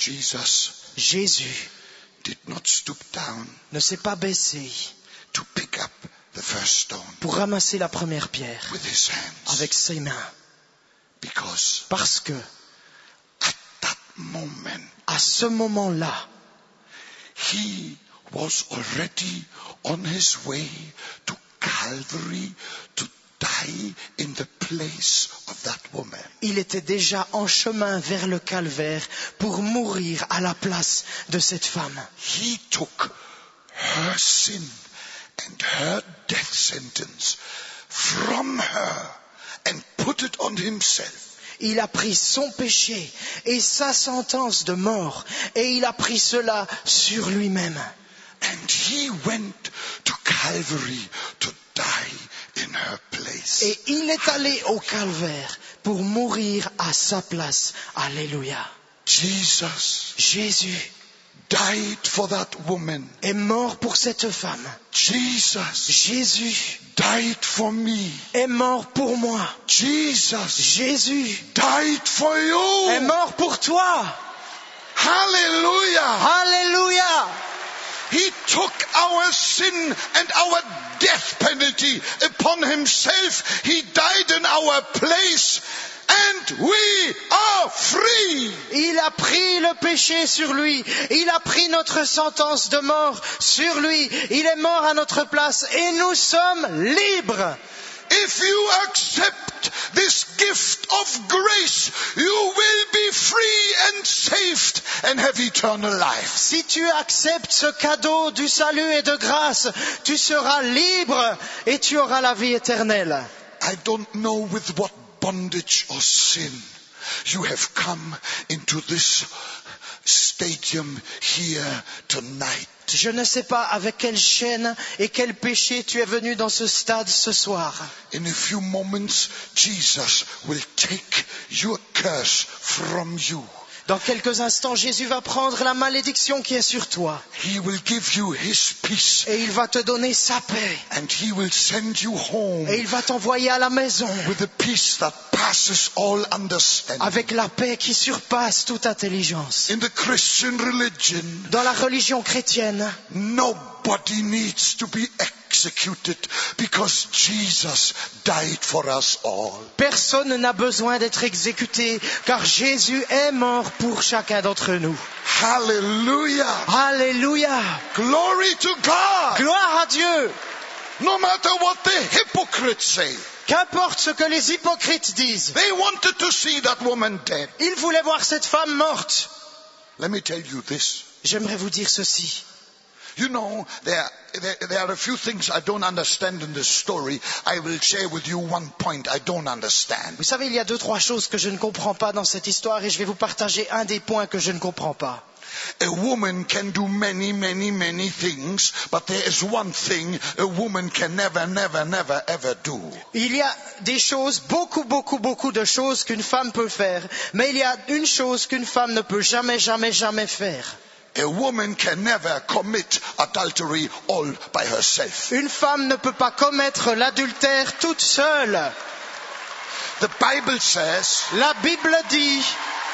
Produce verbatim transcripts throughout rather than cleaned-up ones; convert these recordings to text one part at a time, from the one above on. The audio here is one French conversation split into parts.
Jesus Jésus did not stoop down ne s'est pas baissé to pick up the first stone pour ramasser la première pierre with his hands. avec ses mains. Because Parce que, at that moment, à ce moment-là, he was already on his way to Calvary to die in the place of that woman. il était déjà en chemin vers le calvaire pour mourir à la place de cette femme. He took her sin and her death sentence from her and put it on himself. Il a pris son péché et sa sentence de mort et il a pris cela sur lui-même. And he went to Calvary to die in her place. Et il est allé au calvaire pour mourir à sa place. Alléluia. Jesus Jésus died for that woman. est mort pour cette femme. Jesus Jésus died for me. est mort pour moi. Jesus Jésus died for you. est mort pour toi. Hallelujah. Alléluia. He took our sin and our death penalty upon himself. He died in our place and we are free. Il a pris le péché sur lui. Il a pris notre sentence de mort sur lui. Il est mort à notre place et nous sommes libres. If you accept this gift of grace, you will be free and saved and have eternal life. Si tu acceptes ce cadeau du salut et de grâce, tu seras libre et tu auras la vie éternelle. I don't know with what bondage or sin you have come into this stadium here tonight. Je ne sais pas avec quelle chaîne et quel péché tu es venu dans ce stade ce soir. In a few moments, Jesus will take your curse from you. Dans quelques instants, Jésus va prendre la malédiction qui est sur toi. He will give you his peace Et il va te donner sa paix. and he will send you home Et il va t'envoyer à la maison with a peace that passes all understanding. avec la paix qui surpasse toute intelligence. In the Christian religion, Dans la religion chrétienne, nobody needs to be executed because Jesus died for us all. personne n'a besoin d'être exécuté car Jésus est mort pour chacun d'entre nous. Hallelujah. Alléluia! Glory to God. Gloire à Dieu! No matter what the hypocrites say. Qu'importe ce que les hypocrites disent, They wanted to see that woman dead. ils voulaient voir cette femme morte. Let me tell you this. J'aimerais vous dire ceci. You know, there, there, there are a few things I don't understand in this story. I will share with you one point I don't understand. Vous savez, il y a deux, trois choses que je ne comprends pas dans cette histoire et je vais vous partager un des points que je ne comprends pas. A woman can do many, many, many things, but there is one thing a woman can never, never, never, ever do. Il y a des choses, beaucoup, beaucoup, beaucoup de choses qu'une femme peut faire, mais il y a une chose qu'une femme ne peut jamais, jamais, jamais faire. A woman can never commit adultery all by herself. Une femme ne peut pas commettre l'adultère toute seule. The Bible says, La Bible dit,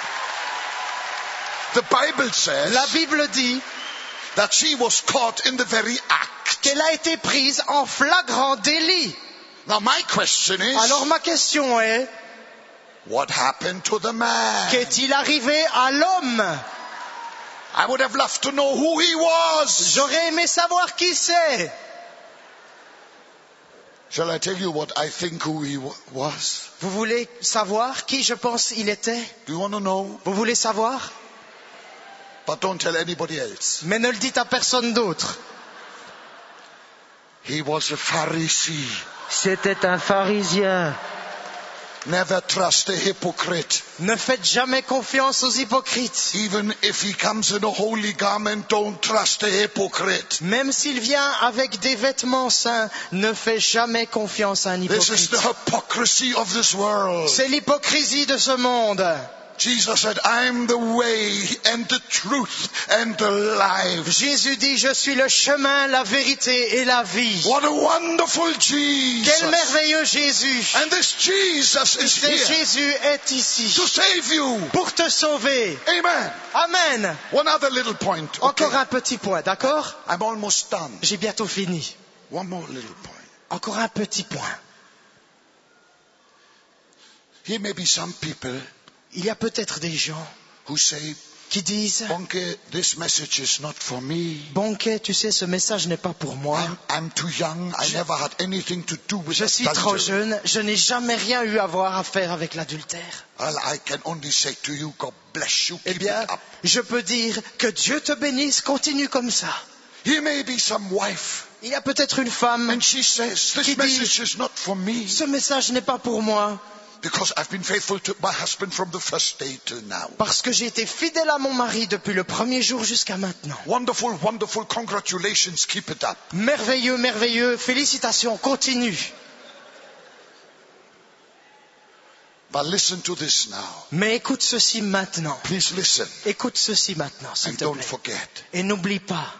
the Bible says la Bible dit that she was caught in the very act. qu'elle a été prise en flagrant délit. Now my question is, Alors ma question est, what happened to the man? qu'est-il arrivé à l'homme? I would have loved to know who he was. J'aurais aimé savoir qui c'est. Shall I tell you what I think who he wa- was? Vous voulez savoir qui je pense il était? Do you want to know? Vous voulez savoir? But don't tell anybody else. Mais ne le dites à personne d'autre. He was a Pharisee. C'était un pharisien. Never trust a hypocrite. Ne faites jamais confiance aux hypocrites. Even if he comes in a holy garment, don't trust a hypocrite. Même s'il vient avec des vêtements saints, ne faites jamais confiance à un This is hypocrite. the hypocrisy of this world. C'est l'hypocrisie de ce monde. Jesus said, I'm the way and the truth and the life. Jésus dit, je suis le chemin, la vérité et la vie. What a wonderful Jesus. Quel merveilleux Jésus. And this Jesus is Et here Jésus est ici to save you. pour te sauver. Amen. Amen. One other little point. Okay. Encore un petit point, d'accord? I'm almost done. J'ai bientôt fini. One more little point. Encore un petit point. Here may be some people Il y a peut-être des gens who say, qui disent, Bonke, this message is not for me. Bonke, tu sais, ce message n'est pas pour moi. I'm, I'm too young. I never had anything to do with Je suis trop adultery. jeune, je n'ai jamais rien eu à voir à faire avec l'adultère. Well, I can only say to you, God bless you. Eh Keep bien, it up. je peux dire que Dieu te bénisse, continue comme ça. Here may be some wife, Il y a peut-être une femme, and she says, this Qui dit- message is not for me, ce message n'est pas pour moi, because I've been faithful to my husband from the first day till now. parce que j'ai été fidèle à mon mari depuis le premier jour jusqu'à maintenant. Wonderful, wonderful. Congratulations. Keep it up. Merveilleux, merveilleux, félicitations, continue. But listen to this now. Mais écoute ceci maintenant. Please listen. Écoute ceci maintenant, s'il And te don't plaît. forget. Et n'oublie pas,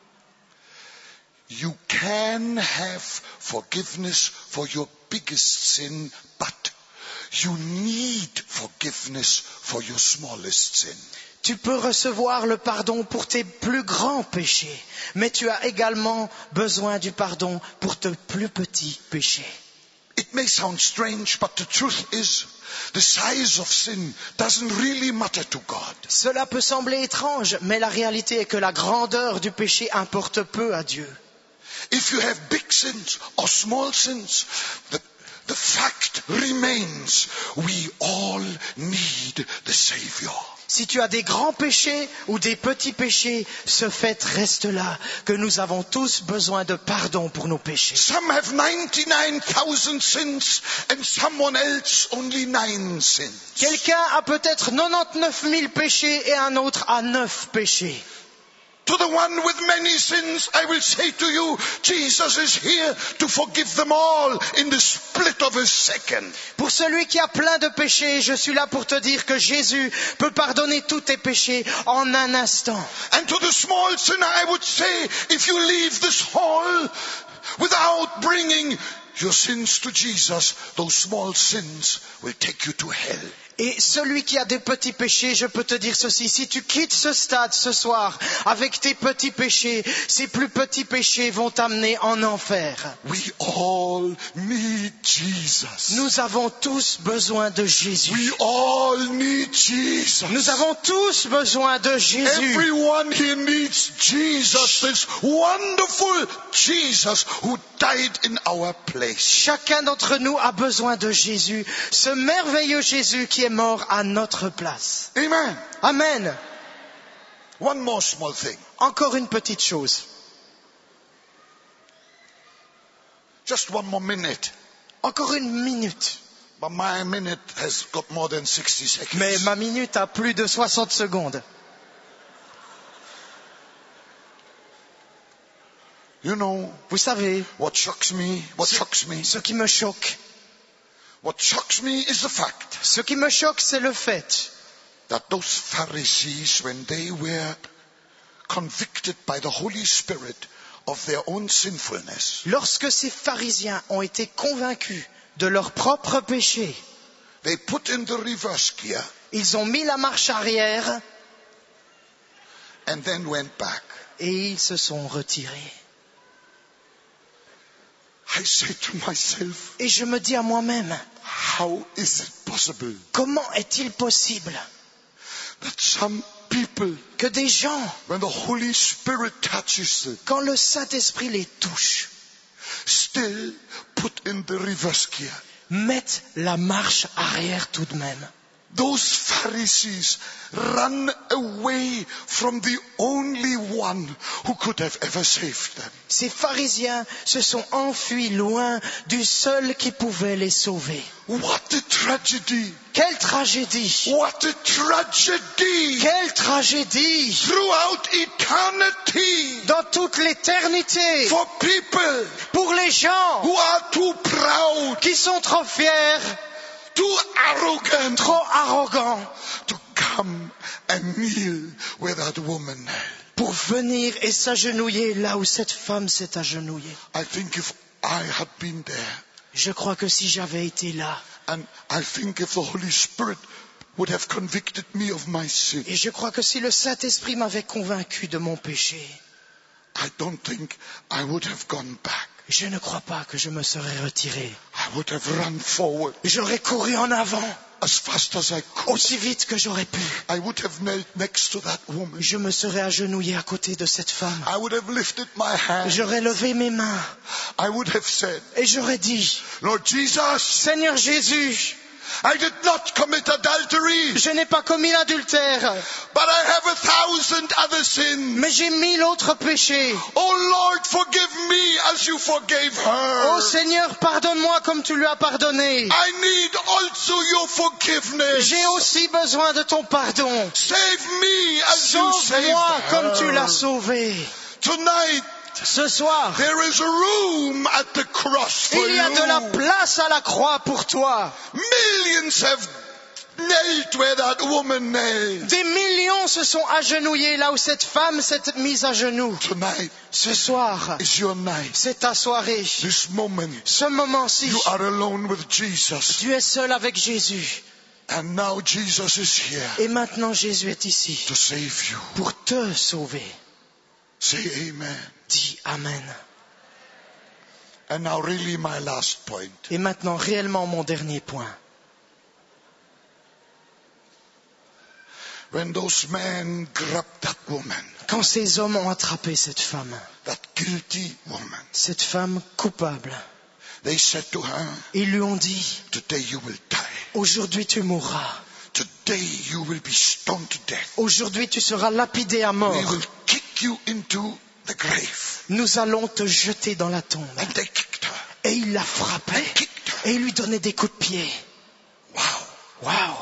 You can have forgiveness for your biggest sin, but you need forgiveness for your smallest sin. tu peux recevoir le pardon pour tes plus grands péchés, mais tu as également besoin du pardon pour tes plus petits péchés. It may sound strange, but the truth is, the size of sin doesn't really matter to God. Cela peut sembler étrange, mais la réalité est que la grandeur du péché importe peu à Dieu. If you have big sins or small sins, the, the fact remains, we all need the Savior. Si tu as des grands péchés ou des petits péchés, ce fait reste là, que nous avons tous besoin de pardon pour nos péchés. Some have ninety-nine thousand sins and someone else only nine sins. Quelqu'un a peut-être quatre-vingt-dix-neuf mille péchés et un autre a neuf péchés. To the one with many sins, I will say to you, Jesus is here to forgive them all in the split of a second. Pour celui qui a plein de péchés, je suis là pour te dire que Jésus peut pardonner tous tes péchés en un instant. And to the small sinner, I would say, if you leave this hall without bringing your sins to Jesus, those small sins will take you to hell. Et celui qui a des petits péchés, je peux te dire ceci, si tu quittes ce stade ce soir avec tes petits péchés, ces plus petits péchés vont t'amener en enfer. We all need Jesus. Nous avons tous besoin de Jésus. We all need Jesus. Nous avons tous besoin de Jésus. Everyone here needs Jesus, this wonderful Jesus who died in our place. Chacun d'entre nous a besoin de Jésus, ce merveilleux Jésus qui est mort à notre place. Amen. Amen. One more small thing. Encore une petite chose. Just one more minute. Encore une minute. But my minute has got more than sixty seconds. Mais ma minute a plus de soixante secondes. You know, Vous savez, what shocks me, what Ce- shocks me, ce qui me choque, what shocks me is the fact ce qui me choque, c'est le fait that those Pharisees, when they were convicted by the Holy Spirit of their own sinfulness, lorsque ces pharisiens ont été convaincus de leur propre péché, they put in the reverse gear ils ont mis la marche arrière and then went back. et ils se sont retirés. I say to myself, Et je me dis à moi-même, how is it possible comment est-il possible that some people, que des gens, when the Holy Spirit touches them, quand le Saint-Esprit les touche, still put in the reverse gear? mettent la marche arrière tout de même? Those Pharisees run away from the only one who could have ever saved them. Ces pharisiens se sont enfuis loin du seul qui pouvait les sauver. What a tragedy! Quelle tragédie! What a tragedy! Quelle tragédie! Throughout eternity, Dans toute l'éternité, for people pour les gens who are too proud qui sont trop fiers too arrogant trop arrogant to come and kneel where that woman knelt. pour venir et s'agenouiller là où cette femme s'est agenouillée. I think if I had been there, Je crois que si j'avais été là, and I think if the Holy Spirit would have convicted me of my sin, et je crois que si le Saint-Esprit m'avait convaincu de mon péché, I don't think I would have gone back. je ne crois pas que je me serais retiré. I would have run forward J'aurais couru en avant as fast as I could. aussi vite que j'aurais pu. I would have knelt next to that woman. Je me serais agenouillé à côté de cette femme. I would have lifted my hand. J'aurais levé mes mains I would have said, et j'aurais dit, Lord Jesus, Seigneur Jésus, I did not commit adultery, je n'ai pas commis l'adultère, but I have a thousand other sins. mais j'ai mille autres péchés. Oh Lord, forgive me as you forgave Oh her. Seigneur, pardonne-moi comme tu lui as pardonné. I need also your forgiveness. J'ai aussi besoin de ton pardon. Save me as you saved Sauve-moi comme tu her. l'as sauvé. Tonight, Ce soir, there is a room at the cross for il y a de la you. place à la croix pour toi. Millions have knelt where that woman knelt. Des millions se sont agenouillés là où cette femme s'est mise à genoux. Tonight Ce soir, is your night. c'est ta soirée. This moment, Ce moment-ci, you are alone with Jesus. tu es seul avec Jésus. And now Jesus is here Et maintenant, Jésus est ici to save you. pour te sauver. Say amen. Dis Amen. And now really my last point. Et maintenant, réellement, mon dernier point. When those men grabbed that woman, Quand ces hommes ont attrapé cette femme, that guilty woman, cette femme coupable, they said to her, ils lui ont dit, today you will die. aujourd'hui tu mourras. Today you will be stoned to death. Aujourd'hui tu seras lapidé à We mort. will kick you into the grave. Nous allons te jeter dans la tombe. And they kicked her. Et il la frappait. And kicked her. Et il lui donnait des coups de pied. Wow. Waouh!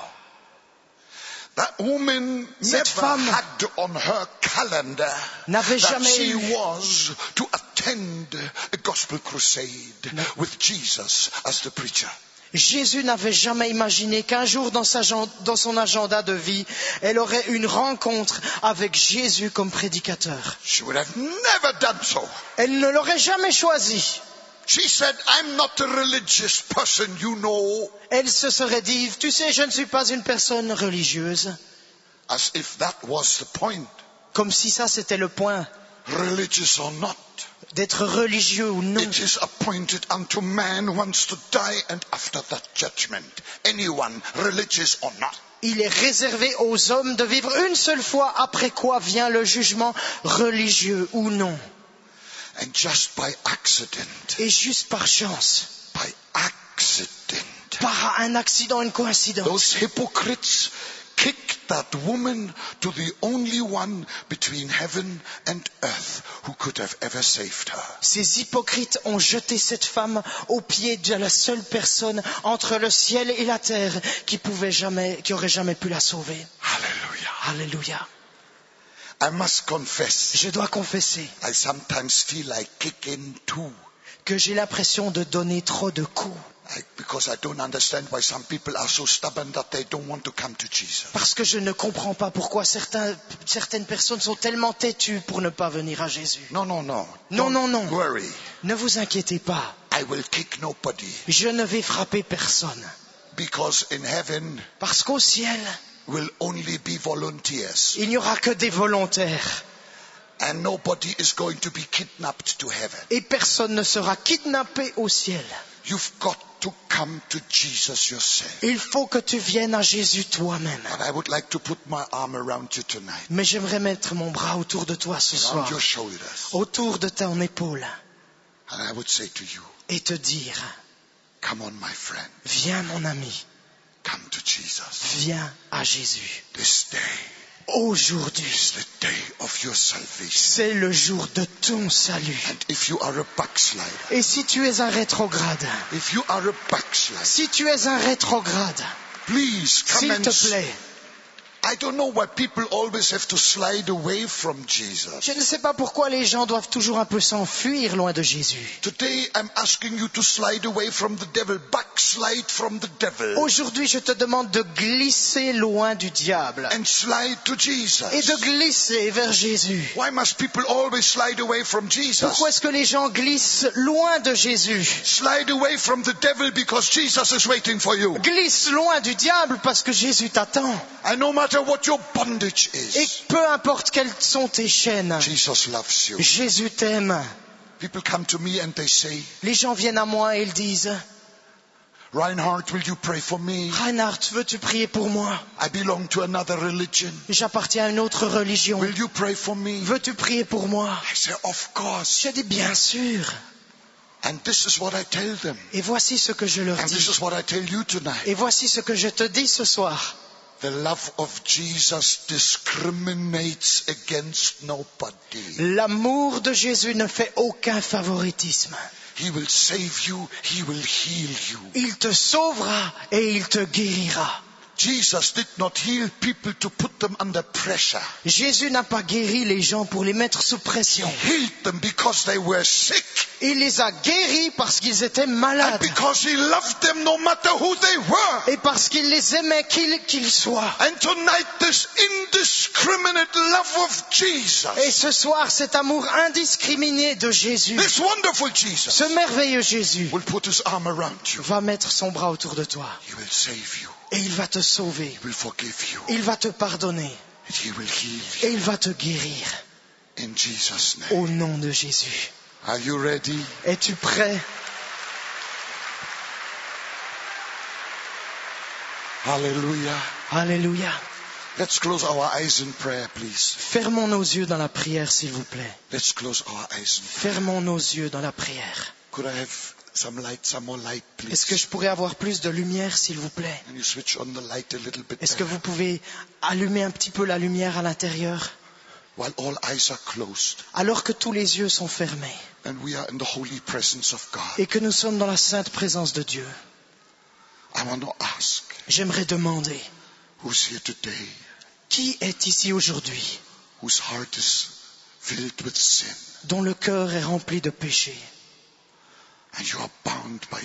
That woman Cette never femme had on her calendar n'avait that jamais she eu- was to attend a gospel crusade with Jesus as the preacher. Jésus n'avait jamais imaginé qu'un jour dans, sa, dans son agenda de vie, elle aurait une rencontre avec Jésus comme prédicateur. She would have never done so. Elle ne l'aurait jamais choisi. She said, I'm not a religious person, you know. Elle se serait dit, tu sais, je ne suis pas une personne religieuse. As if that was the point. Comme si ça c'était le point, Religious or not. d'être religieux ou non. It is appointed unto man who wants to die, and after that judgment, anyone, religious or not. Il est réservé aux hommes de vivre une seule fois, après quoi vient le jugement, religieux ou non. And just by accident, Et juste par chance, by accident, par un accident, une coïncidence, those hypocrites kicked that woman to the only one between heaven and earth who could have ever saved her. ces hypocrites ont jeté cette femme aux pieds de la seule personne entre le ciel et la terre qui pouvait jamais, qui aurait jamais pu la sauver. Hallelujah. Alléluia. I must confess, Je dois confesser I sometimes feel like kicking too. que j'ai l'impression de donner trop de coups. I, because I don't understand why some people are so stubborn that they don't want to come to Jesus. Parce que je ne comprends pas pourquoi certains, certaines personnes sont tellement têtues pour ne pas venir à Jésus. No, no, no. Non, Don't non, non. worry. Ne vous inquiétez pas. I will kick nobody. Je ne vais frapper personne. Because in heaven Parce qu'au ciel, will only be volunteers. il n'y aura que des volontaires. And nobody is going to be kidnapped to heaven. Et personne ne sera kidnappé au ciel. You've got to come to Jesus yourself. Il faut que tu viennes à Jésus toi-même. And I would like to put my arm around you tonight. Mais j'aimerais mettre mon bras autour de toi ce Around soir, your shoulders. autour de ton épaule, And I would say to you, et te dire, come on my friend. viens mon ami, Come to Jesus. viens à Jésus. This day Aujourd'hui, is the day of your salvation. c'est le jour de ton salut. And if you are a backslider, Et si tu es un rétrograde, if you are a backslider, si tu es un rétrograde, please come s'il and te plaît, I don't know why people always have to slide away from Jesus. Je ne sais pas pourquoi les gens doivent toujours un peu s'enfuir loin de Jésus. Today I'm asking you to slide away from the devil, backslide from the devil, Aujourd'hui, je te demande de glisser loin du diable and slide to Jesus. et de glisser vers Jésus. Why must people always slide away from Jesus? Pourquoi est-ce que les gens glissent loin de Jésus? Slide away from the devil because Jesus is waiting for you. Glisse loin du diable parce que Jésus t'attend. And no matter what your bondage Et is, peu importe quelles sont tes chaînes, Jesus loves you. Jésus t'aime. People come to me and they say, Les gens viennent à moi et ils disent, Reinhard, will you pray for me? Reinhard, veux-tu prier pour moi? I belong to another religion. J'appartiens à une autre religion. Will you pray for me? Veux-tu prier pour moi? I say, of course. Je dis bien sûr. And this is what I tell them. Et voici ce que je leur And this dis. is what I tell you tonight. Et voici ce que je te dis ce soir. The love of Jesus discriminates against nobody. L'amour de Jésus ne fait aucun favoritisme. He will save you. He will heal you. Il te sauvera et il te guérira. Jesus did not heal people to put them under pressure. Jésus n'a pas guéri les gens pour les mettre sous pression. He healed them because they were sick. Il les a guéris parce qu'ils étaient And malades. because he loved them no matter who they were. Et parce qu'il les aimait qu'ils qu'ils soient. And tonight this indiscriminate love of Jesus, Et ce soir, cet amour indiscriminé de Jésus, this wonderful Jesus, ce merveilleux Jésus, will put his arm around you. va mettre son bras autour de toi. He will save you. Et il va te sauver. He will forgive you. Il va te pardonner. And he will heal Et you. il va te guérir. In Jesus' name. Au nom de Jésus. Are you ready? Es-tu prêt? Hallelujah. Alléluia. Let's close our eyes in prayer, please. Fermons nos yeux dans la prière, s'il vous plaît. Let's close our eyes in prayer. Fermons nos yeux dans la prière. Could I have some light, some more light, Est-ce que please? je pourrais avoir plus de lumière, s'il vous plaît? Can you switch on the light a little bit Est-ce que better? vous pouvez allumer un petit peu la lumière à l'intérieur? While all eyes are closed Alors que tous les yeux sont fermés and we are in the holy presence of God, et que nous sommes dans la sainte présence de Dieu, I want to ask, j'aimerais demander, who's here today, qui est ici aujourd'hui whose heart is filled with sin, dont le cœur est rempli de péché and you are bound by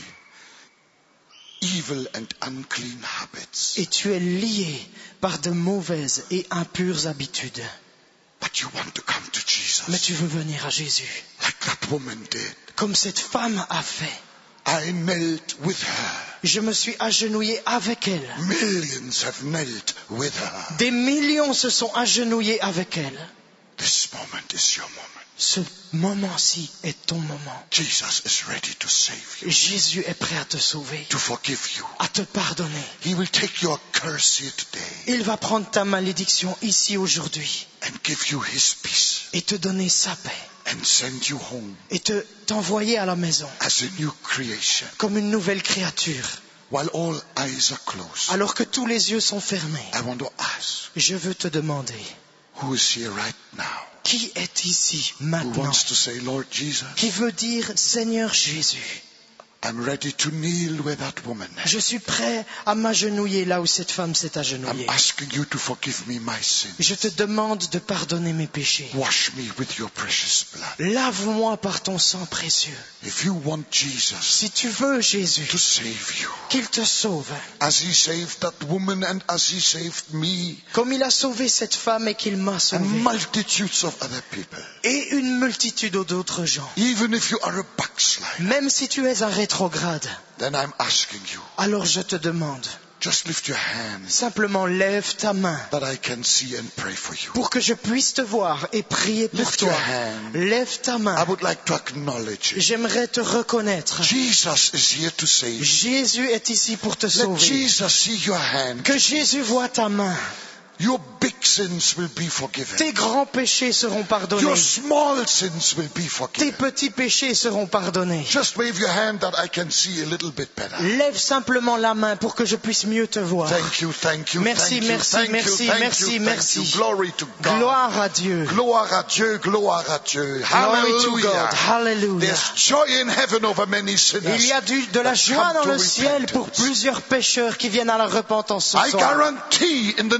evil and unclean habits, et tu es lié par de mauvaises et impures habitudes, but you want to come to mais Jesus, tu veux venir à Jésus, like that woman did. comme cette femme a fait. I knelt with her. Je me suis agenouillé avec elle. Millions have knelt with her. Des millions se sont agenouillés avec elle. This moment is your moment. Ce moment-ci est ton moment. Jesus is ready to save you, Jésus est prêt à te sauver, to forgive you. à te pardonner. He will take your curse here today Il va prendre ta malédiction ici aujourd'hui and give you his peace et te donner sa paix and send you home et te t'envoyer à la maison as a new creation. comme une nouvelle créature. While all eyes are closed, Alors que tous les yeux sont fermés, I want to ask, je veux te demander, who is here right now? qui est ici Who maintenant, wants to say, Lord Jesus, qui veut dire Seigneur Jésus, I'm ready to kneel where that woman is. je suis prêt à m'agenouiller là où cette femme s'est I'm agenouillée. asking you to forgive me my sins. Je te demande de pardonner mes péchés. Wash me with your precious blood. Lave-moi par ton sang précieux. If you want Jesus Si tu veux Jésus, to save you, qu'il te sauve, as he saved that woman and as he saved me comme il a sauvé cette femme et qu'il m'a and sauvé, multitudes of other people, et une multitude d'autres gens, even if you are a backslider, même si tu es un rétrograde, then I'm asking you, alors je te demande, just lift your hands simplement lève ta main that I can see and pray for you. pour que je puisse te voir et prier pour Lift your toi. hand. Lève ta I main. would like to acknowledge it. J'aimerais te reconnaître. Jesus is here to save you. Jésus est ici pour te Let sauver. Jesus see your hand. Que Jésus voie ta main. Your big sins will be forgiven. Tes grands péchés seront pardonnés. Your small sins will be Tes forgiven. petits péchés seront pardonnés. Just wave your hand that I can see a little bit better. Lève simplement la main pour que je puisse mieux te voir. Thank you, thank you, Merci, thank you, merci, thank merci, you, thank merci, you, merci. thank you. Glory to God. Gloire à Dieu. Gloire à Dieu, gloire à Dieu. Glory to God. Hallelujah. Hallelujah. There's joy in heaven over many sinners. Il y a du, de la that joie come dans to le ciel pour repentance. plusieurs pécheurs qui viennent à la repentance ce I soir. guarantee in the name of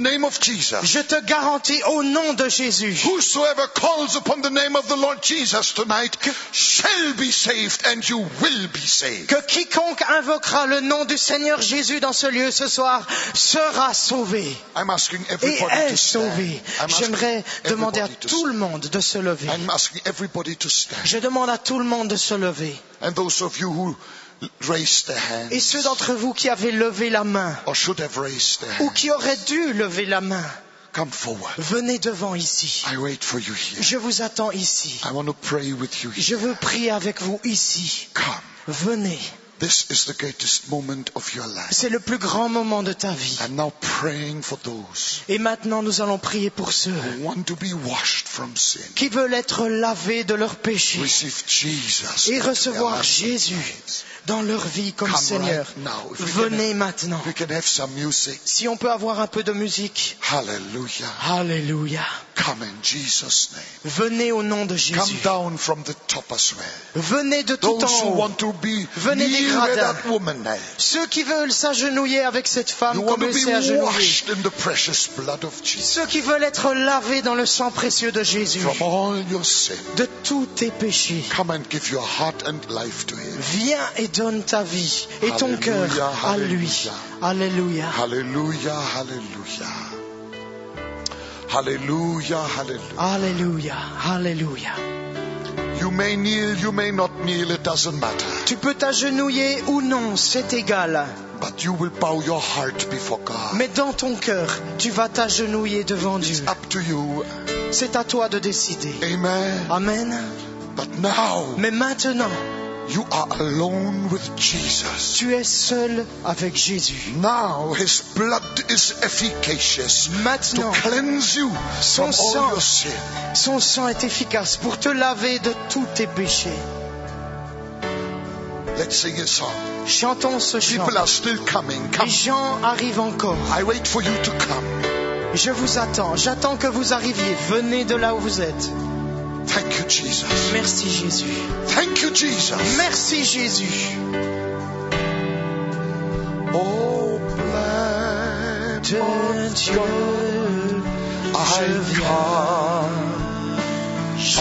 Jesus. Je te garantis au nom de Jésus. Whosoever calls upon the name of the Lord Jesus tonight shall be saved, and you will be saved. Que quiconque invoquera le nom du Seigneur Jésus dans ce lieu ce soir sera sauvé. I'm asking Et everybody est to sauvé. stand. I'm asking J'aimerais demander à everybody to tout le stand. monde de se lever. I'm asking everybody to stand. Je demande à tout le monde de se lever. And those of you who raised their hands, Et ceux d'entre vous qui avaient levé la main or should have raised their ou hands, qui auraient dû lever la main, come forward. venez devant ici. I wait for you here. Je vous attends ici. I want to pray with you Je here. veux prier avec vous ici. Come. Venez. This is the greatest moment of your life. C'est le plus grand moment de ta vie. I'm now praying for those Et maintenant, nous allons prier pour ceux who want to be washed from sin. qui veulent être lavés de leurs péchés Receive Jesus et into their recevoir lives. Jésus dans leur vie comme Come Seigneur. right now. If we Venez can, maintenant. we can have some music. Si on peut avoir un peu de musique. Hallelujah. Alléluia. Come in Jesus' name. Venez au nom de Come Jésus. down from the top as well. Venez de tout Those who en haut. want to be Venez des near where gradins. that woman knelt. Ceux qui veulent s'agenouiller avec cette You femme want comme to elle be s'est agenouillée. washed in the precious blood of Jesus. Ceux qui veulent être lavés dans le sang précieux de Jésus. From all your sin. De tous tes péchés. Come and give your heart and life to Him. Viens et donne ta vie et ton Alléluia, cœur à lui. Alléluia. Hallelujah, hallelujah. Hallelujah, hallelujah. Alléluia. Alléluia. You may kneel, you may not kneel, it doesn't matter. Tu peux t'agenouiller ou non, c'est égal. But you will bow your heart before God. Mais dans ton cœur, tu vas t'agenouiller devant Dieu. It's up to you. C'est à toi de décider. Amen. Amen. But now, Mais maintenant, you are alone with Jesus. tu es seul avec Jésus. Now His blood is efficacious to Maintenant, cleanse you from son all sang, your sin. son sang est efficace pour te laver de tous tes péchés. Let's sing a song. Chantons ce chant. People are still coming. Come. Les gens arrivent encore. I wait for you to come. Je vous attends. J'attends que vous arriviez. Venez de là où vous êtes. Thank you, Jesus. Merci Jésus. Thank you, Jesus. Merci Jésus. Oh, Lamb De of Dieu, God, je I viens. come. Je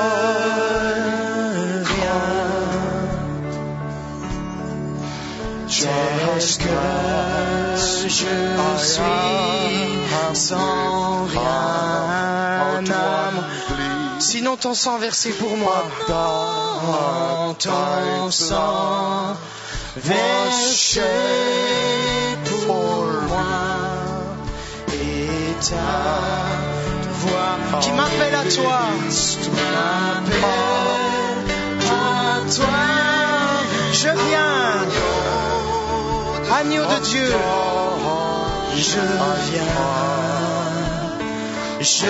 viens. Just que je suis sans rien à moi. Sinon ton sang versé pour moi. Dans ton sang versé pour moi. Et ta voix qui m'appelle à toi. M'appelle à toi. Je viens. Agneau de Dieu, je viens, je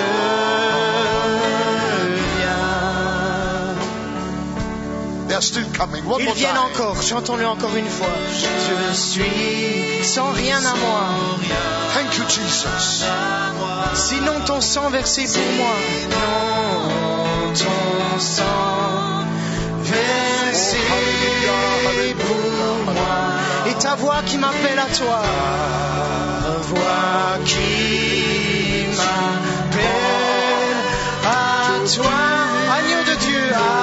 viens. They're still coming. One Ils more viennent time. encore, chantons-le encore une fois. Je suis sans rien à moi, Thank you, Jesus. sinon ton sang versé pour moi. Non, ton sang versé pour moi. Et ta voix qui m'appelle à toi. Ta voix qui m'appelle à toi. Agneau de Dieu,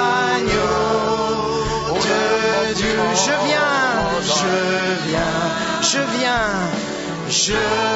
agneau de Dieu. Je viens, je viens, je viens, je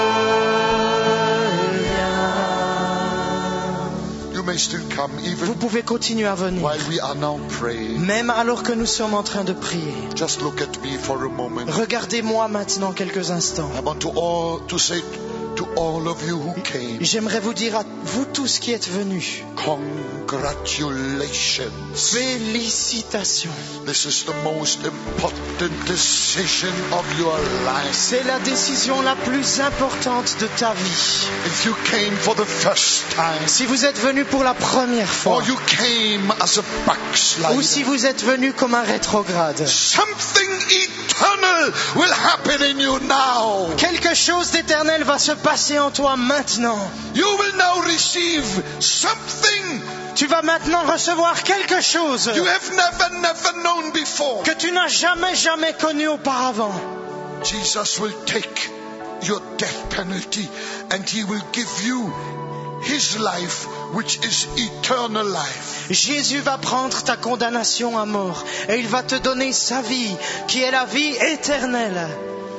viens. You may still come Vous even pouvez continuer à venir. while we are now praying. Même alors que nous sommes en train de prier. Just look at me for a moment. Regardez-moi maintenant quelques instants. I want to all to say to all of you who came, J'aimerais vous dire à vous tous qui êtes venus, congratulations. félicitations. This is the most important decision of your life. C'est la décision la plus importante de ta vie. If you came for the first time, Si vous êtes venu pour la première fois, or you came as a ou si backslider, vous êtes venu comme un rétrograde, something eternal will happen in you now. quelque chose d'éternel va se passer en toi maintenant. You will now receive something Tu vas maintenant recevoir quelque chose you have never, never known before. que tu n'as jamais, jamais connu auparavant. Jesus will take your death penalty and He will give you His life, which is eternal life. Jésus va prendre ta condamnation à mort et il va te donner sa vie, qui est la vie éternelle.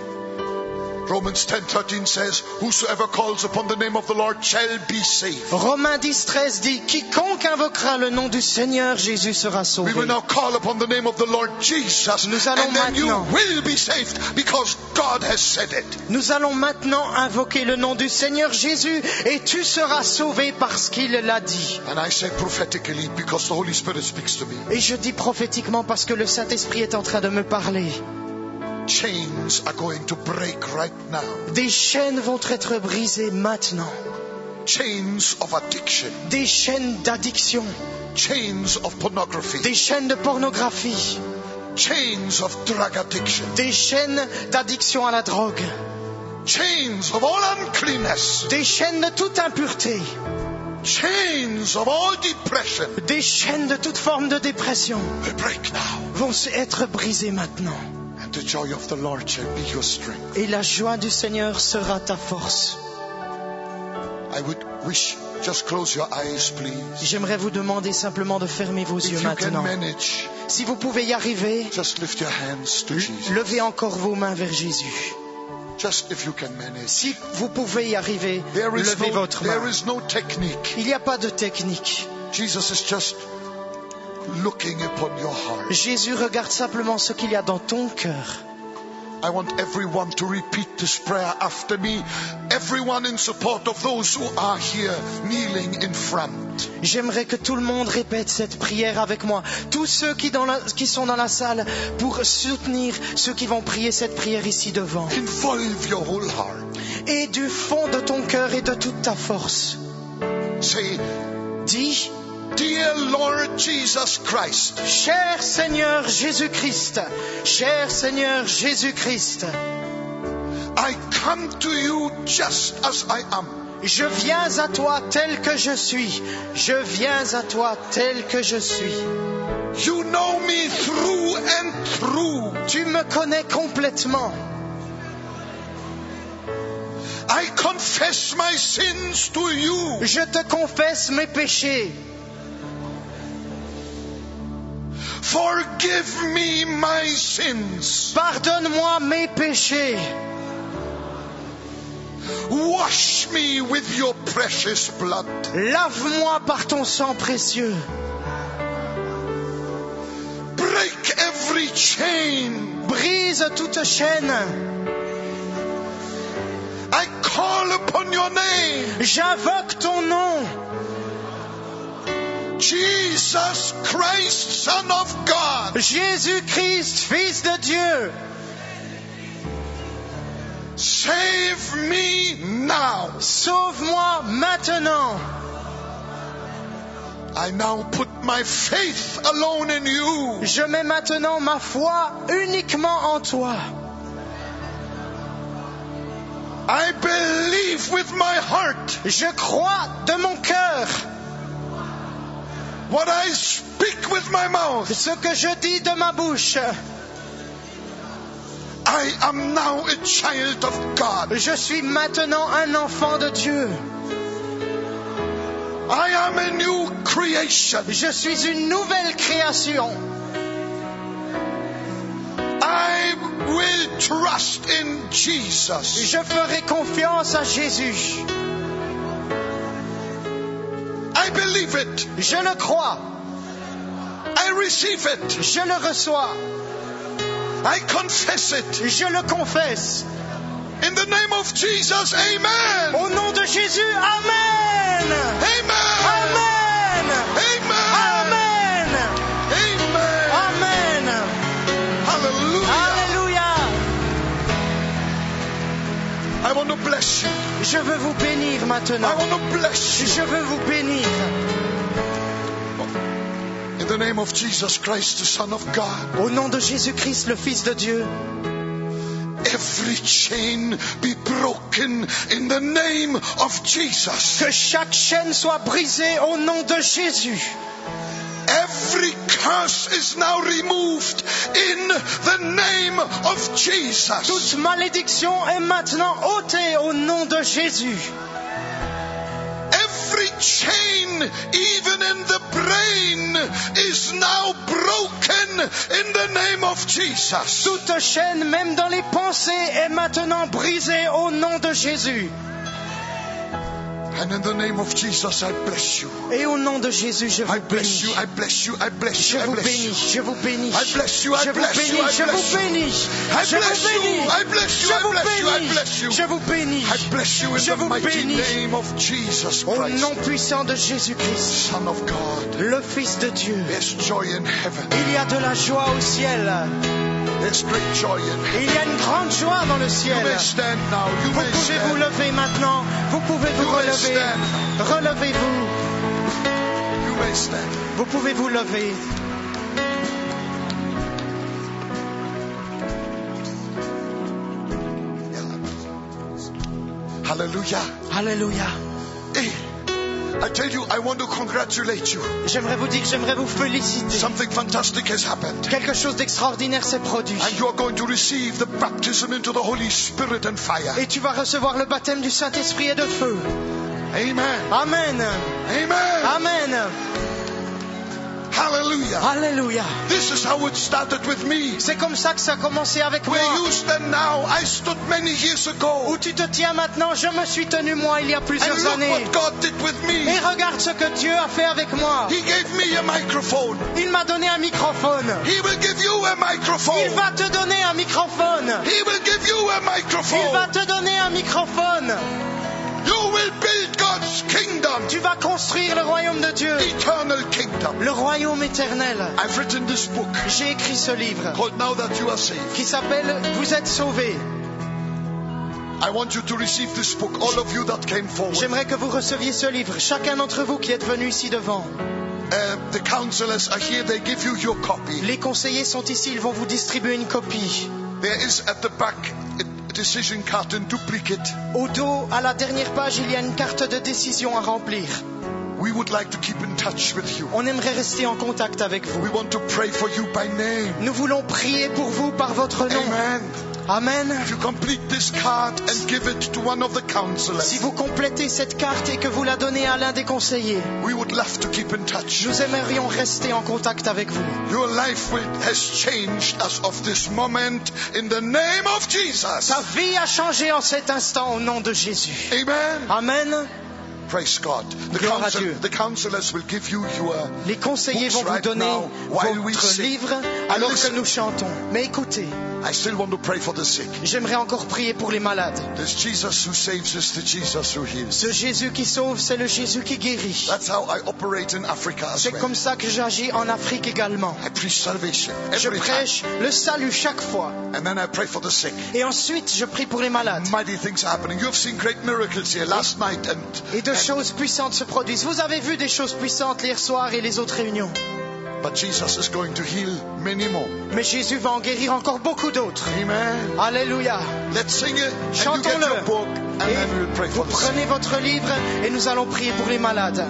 Romans ten thirteen says, whosoever calls upon the name of the Lord shall be saved. Romains dix treize dit, quiconque invoquera le nom du Seigneur Jésus sera sauvé. We will now call upon the name of the Lord Jesus, Nous allons and then you maintenant- will be saved because God has said it. Nous allons maintenant invoquer le nom du Seigneur Jésus et tu seras sauvé parce qu'il l'a dit. And I say prophetically because the Holy Spirit speaks to me. Et je dis prophétiquement parce que le Saint-Esprit est en train de me parler. Chains are going to break right now. Des chaînes vont être brisées maintenant. Chains of addiction. Des chaînes d'addiction. Chains of pornography. Des chaînes de pornographie. Chains of drug addiction. Des chaînes d'addiction à la drogue. Chains of all uncleanness. Des chaînes de toute impureté. Chains of all depression. Des chaînes de toute forme de dépression Will break now. vont être brisées maintenant. And the joy of the Lord shall be your strength. Et la joie du Seigneur sera ta force. I would wish, just close your eyes, please. J'aimerais vous demander simplement de fermer vos If yeux you can maintenant. manage, Si vous pouvez y arriver, just lift your hands to Jesus. levez encore vos mains vers Jésus. Just if you can manage. Si vous pouvez y arriver, There is levez no, votre there main. is no technique. Il n'y a pas de technique. Jesus is just looking upon your heart. Jésus regarde simplement ce qu'il y a dans ton cœur. I want everyone to repeat this prayer after me. Everyone in support of those who are here kneeling in front. J'aimerais que tout le monde répète cette prière avec moi. Tous ceux qui, dans la- qui sont dans la salle pour soutenir ceux qui vont prier cette prière ici devant. Involve your whole heart. Et du fond de ton cœur et de toute ta force, Say, dis, dear Lord Jesus Christ, cher Seigneur Jésus-Christ, cher Seigneur Jésus-Christ, I come to you just as I am. je viens à toi tel que je suis. Je viens à toi tel que je suis. You know me through and through. Tu me connais complètement. I confess my sins to you. Je te confesse mes péchés. Forgive me my sins. Pardonne-moi mes péchés. Wash me with your precious blood. Lave-moi par ton sang précieux. Break every chain. Brise toute chaîne. I call upon your name. J'invoque ton nom. Jesus Christ, Son of God. Jésus-Christ, Fils de Dieu. Save me now. Sauve-moi maintenant. I now put my faith alone in you. Je mets maintenant ma foi uniquement en toi. I believe with my heart Je crois de mon cœur what I speak with my mouth. ce que je dis de ma bouche. I am now a child of God. Je suis maintenant un enfant de Dieu. I am a new creation. Je suis une nouvelle création. I will trust in Jesus. Je ferai confiance à Jésus. I believe it. Je le crois. I receive it. Je le reçois. I confess it. Je le confesse. In the name of Jesus, amen. Au nom de Jésus, Amen. Amen. Amen. Amen. Amen. Amen. Amen. Hallelujah. Alléluia. I want to bless you. Je veux vous bénir maintenant. I want to bless you. Je veux vous bénir. In the name of Jesus Christ, the Son of God. Au nom de Jésus-Christ, le Fils de Dieu. Every chain be broken in the name of Jesus. Que chaque chaîne soit brisée au nom de Jésus. Every Every curse is now removed in the name of Jesus. Toute malédiction est maintenant ôtée au nom de Jésus. Every chain, even in the brain, is now broken in the name of Jesus. Toute chaîne, même dans les pensées, est maintenant brisée au nom de Jésus. And in the name of Jesus, I bless you. Et au nom de Jésus, je vous I bless you, bénis. I bless you, I bless Je you, I vous bless you. bénis, je vous bénis. I bless you, I Je vous bless you, bénis, I je bless vous you. bénis. I Je vous bless you, bénis. I bless you, Je I vous bless you, I bénis. bless you. Je vous bénis. I bless you in Je the vous mighty bénis. name of Jesus Au Christ, nom puissant de Jésus-Christ, Son of God. le Fils de Dieu. There's joy in heaven. Il y a de la joie au ciel. There's great joy in heaven. Il y a une grande joie dans le You ciel. may stand now. You Vous may pouvez vous stand. lever maintenant. Vous pouvez vous You may relever. stand. Relevez-vous. You may stand. Vous pouvez vous lever. Hallelujah. Alléluia. Hey, I tell you, I want to congratulate you. J'aimerais vous dire, j'aimerais vous féliciter. Something fantastic has happened. Quelque chose d'extraordinaire s'est produit. And you are going to receive the baptism into the Holy Spirit and fire. Et tu vas recevoir le baptême du Saint-Esprit et de feu. Amen. Amen. Amen. Amen. Hallelujah. Alléluia. This is how it started with me. C'est comme ça que ça a commencé avec moi. Where you stand now, I stood many years ago. Où tu te tiens maintenant, je me suis tenu moi il y a And plusieurs look années. what God did with Et me. regarde ce que Dieu a fait avec moi. He gave me a microphone. Il m'a donné un microphone. He will give you a Il microphone. va te donner un microphone. He will give you a Il va microphone. te donner un microphone. You will build God's kingdom. Tu vas construire le royaume de Dieu. Eternal kingdom. Le royaume éternel. I've written this book J'ai écrit ce livre called Now That You Are Saved. qui s'appelle Vous êtes sauvés. I want you to receive this book, all of you that came forward. J'aimerais que vous receviez ce livre. Chacun d'entre vous qui êtes venu ici devant. Uh, the counselors are here, they give you your copy. Les conseillers sont ici, ils vont vous distribuer une copie. There is at the back a decision card in duplicate. Au dos, à la dernière page, il y a une carte de décision à remplir. We would like to keep in touch with you. On aimerait rester en contact avec vous. We want to pray for you by name. Nous voulons prier pour vous par votre nom. Amen. Amen. If you complete this card and give it to one of the counselors, Si vous complétez cette carte et que vous la donnez à l'un des conseillers, we would love to keep in touch. nous aimerions rester en contact avec vous. Your life will, has changed as of this moment in the name of Jesus. Ta vie a changé en cet instant au nom de Jésus. Amen. Amen. Praise God. The, Gloire à counsel, Dieu. the counselors will give you your Les conseillers vont books vous right donner now while we votre sing. livre alors que listen. nous chantons. Mais écoutez, I still want to pray for the sick. j'aimerais encore prier pour les malades. This Jesus who saves is the Jesus who heals. Ce Jésus qui sauve, c'est le Jésus qui guérit. That's how I operate in Africa as C'est well. comme ça que j'agis en Afrique également. I preach salvation Je every time. prêche le salut chaque fois. And then I pray for the sick. Et ensuite, je prie pour les malades. Mighty things are happening. You have seen great miracles here last night and, Et de and choses puissantes se produisent. Vous avez vu des choses puissantes hier soir et les autres réunions. but Jesus is going to heal many more. Mais Jésus va en guérir encore beaucoup d'autres. Amen. Alléluia. Let's sing it and you get Chantons-le. your book and Et then we'll pray vous for the sick. prenez votre livre et nous allons prier pour les malades.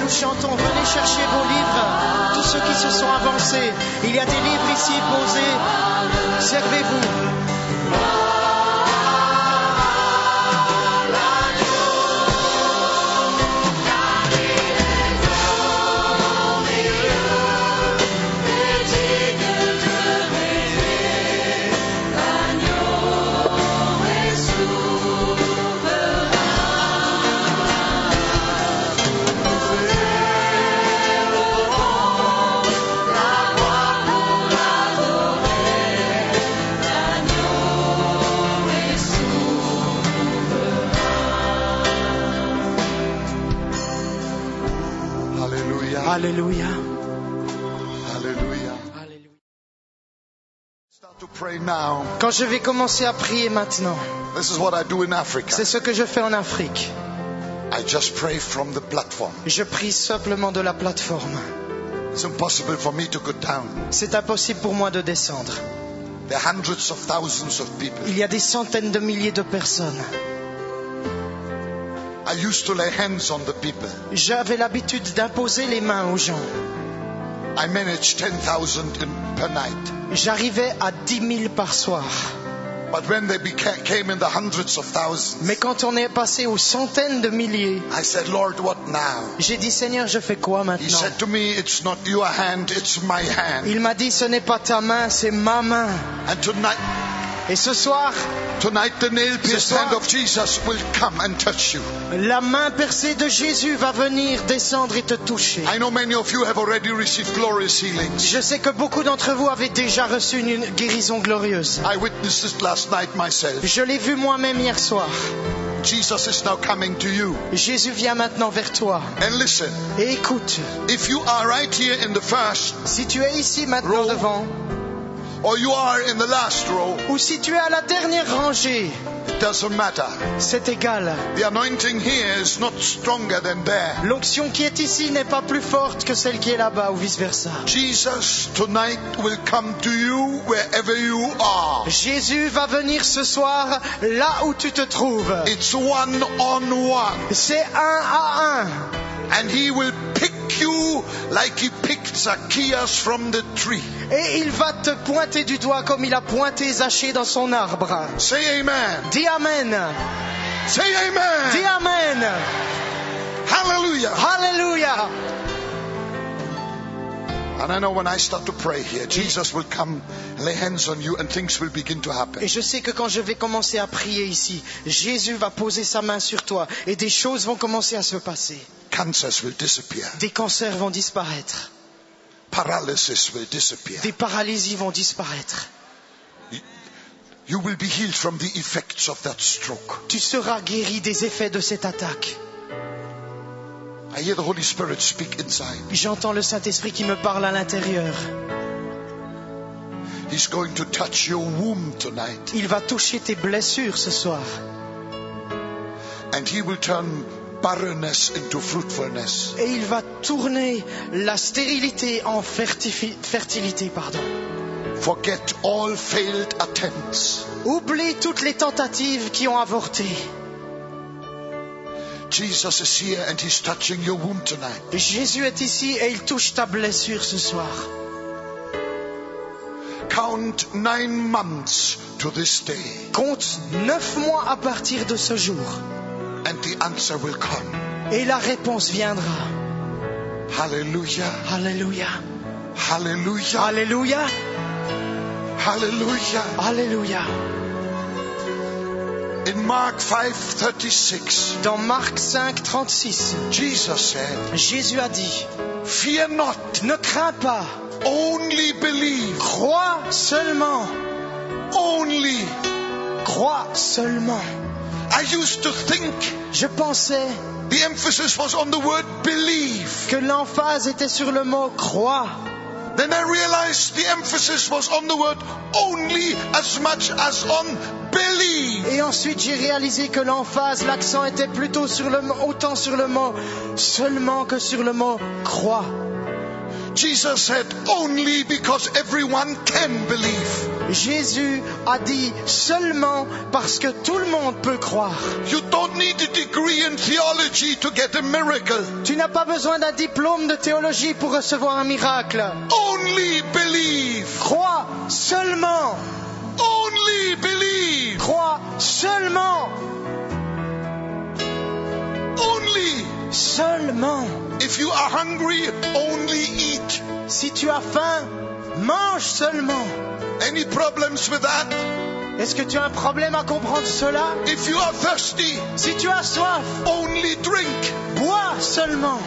nous chantons, venez chercher vos livres, tous ceux qui se sont avancés. Il y a des livres ici posés. Servez-vous. Alléluia. Alléluia. Alléluia. Start to pray now. Quand je vais commencer à prier maintenant, This is what I do in Africa. c'est ce que je fais en Afrique. I just pray from the platform. Je prie simplement de la plateforme. It's impossible for me to go down. C'est impossible pour moi de descendre. There are hundreds of thousands of people. Il y a des centaines de milliers de personnes. I used to lay hands on the people. J'avais l'habitude d'imposer les mains aux gens. I managed ten thousand in, per night. J'arrivais à dix mille par soir. But when they became, came in the hundreds of thousands, Mais quand on est passé aux centaines de milliers, I said, Lord, what now? j'ai dit, Seigneur, je fais quoi He maintenant? said to me, it's not your hand, it's my hand. Il m'a dit, ce n'est pas ta main, c'est ma main. And tonight, Et ce soir, tonight the nail-pierced Ce soir- hand of Jesus will come and touch you. la main percée de Jésus va venir descendre et te toucher. I know many of you have already received glorious healings. Je sais que beaucoup d'entre vous avaient déjà reçu une guérison glorieuse. I witnessed it last night myself. Je l'ai vu moi-même hier soir. Jesus is now coming to you. Jésus vient maintenant vers toi. And listen, Et écoute, if you are right here in the first, si tu es ici maintenant Row. devant, or you are in the last row, ou si tu es à la dernière rangée, it doesn't matter. c'est égal. The anointing here is not stronger than there. L'onction qui est ici n'est pas plus forte que celle qui est là-bas ou vice-versa. Jesus tonight will come to you wherever you are. Jésus va venir ce soir là où tu te trouves. It's one on one. C'est un à un. And he will pick you like he picked Zacchaeus from the tree. Et il va te pointer du doigt comme il a pointé Zachée dans son arbre. Say amen. Dis Amen. Say Dis amen. Amen. Hallelujah. Alléluia. And I know when I start to pray here, Jesus will come, lay hands on you, and things will begin to happen. Et je sais que quand je vais commencer à prier ici, Jésus va poser sa main sur toi et des choses vont commencer à se passer. Cancers will disappear. Des cancers vont disparaître. Paralysis will disappear. Des paralysies vont disparaître. You will be healed from the effects of that stroke. Tu seras guéri des effets de cette attaque. I hear the Holy Spirit speak inside. J'entends le Saint-Esprit qui me parle à l'intérieur. He's going to touch your womb tonight. Il va toucher tes blessures ce soir. And he will turn barrenness into fruitfulness. Et il va tourner la stérilité en fertifi- fertilité. Pardon. Forget all failed attempts. Oublie toutes les tentatives qui ont avorté. Jesus is here and he's touching your womb tonight. Jésus est ici et il touche ta blessure ce soir. Count nine months to this day. Compte neuf mois à partir de ce jour. And the answer will come. Et la réponse viendra. Hallelujah. Alléluia. Hallelujah. Alléluia. Hallelujah. Alléluia. In Mark five thirty-six, Dans Marc cinq, trente-six, Jesus said, Jésus a dit, fear not, ne crains pas, only believe, crois seulement, only. crois seulement. I used to think Je pensais the emphasis was on the word believe. que l'emphase était sur le mot crois. Then I realized the emphasis was on the word only as much as on believe. Et ensuite j'ai réalisé que l'emphase, l'accent était plutôt sur le mot, autant sur le mot seulement que sur le mot crois. Jesus said only because everyone can believe. Jésus a dit seulement parce que tout le monde peut croire. You don't need a degree in theology to get a miracle. Tu n'as pas besoin d'un diplôme de théologie pour recevoir un miracle. Only believe. Crois seulement. Only believe. Crois seulement. Only. Seulement. If you are hungry, only eat. Si tu as faim, mange seulement. Any problems with that? Est-ce que tu as un problème à comprendre cela? If you are thirsty, Si tu as soif, only drink. bois seulement.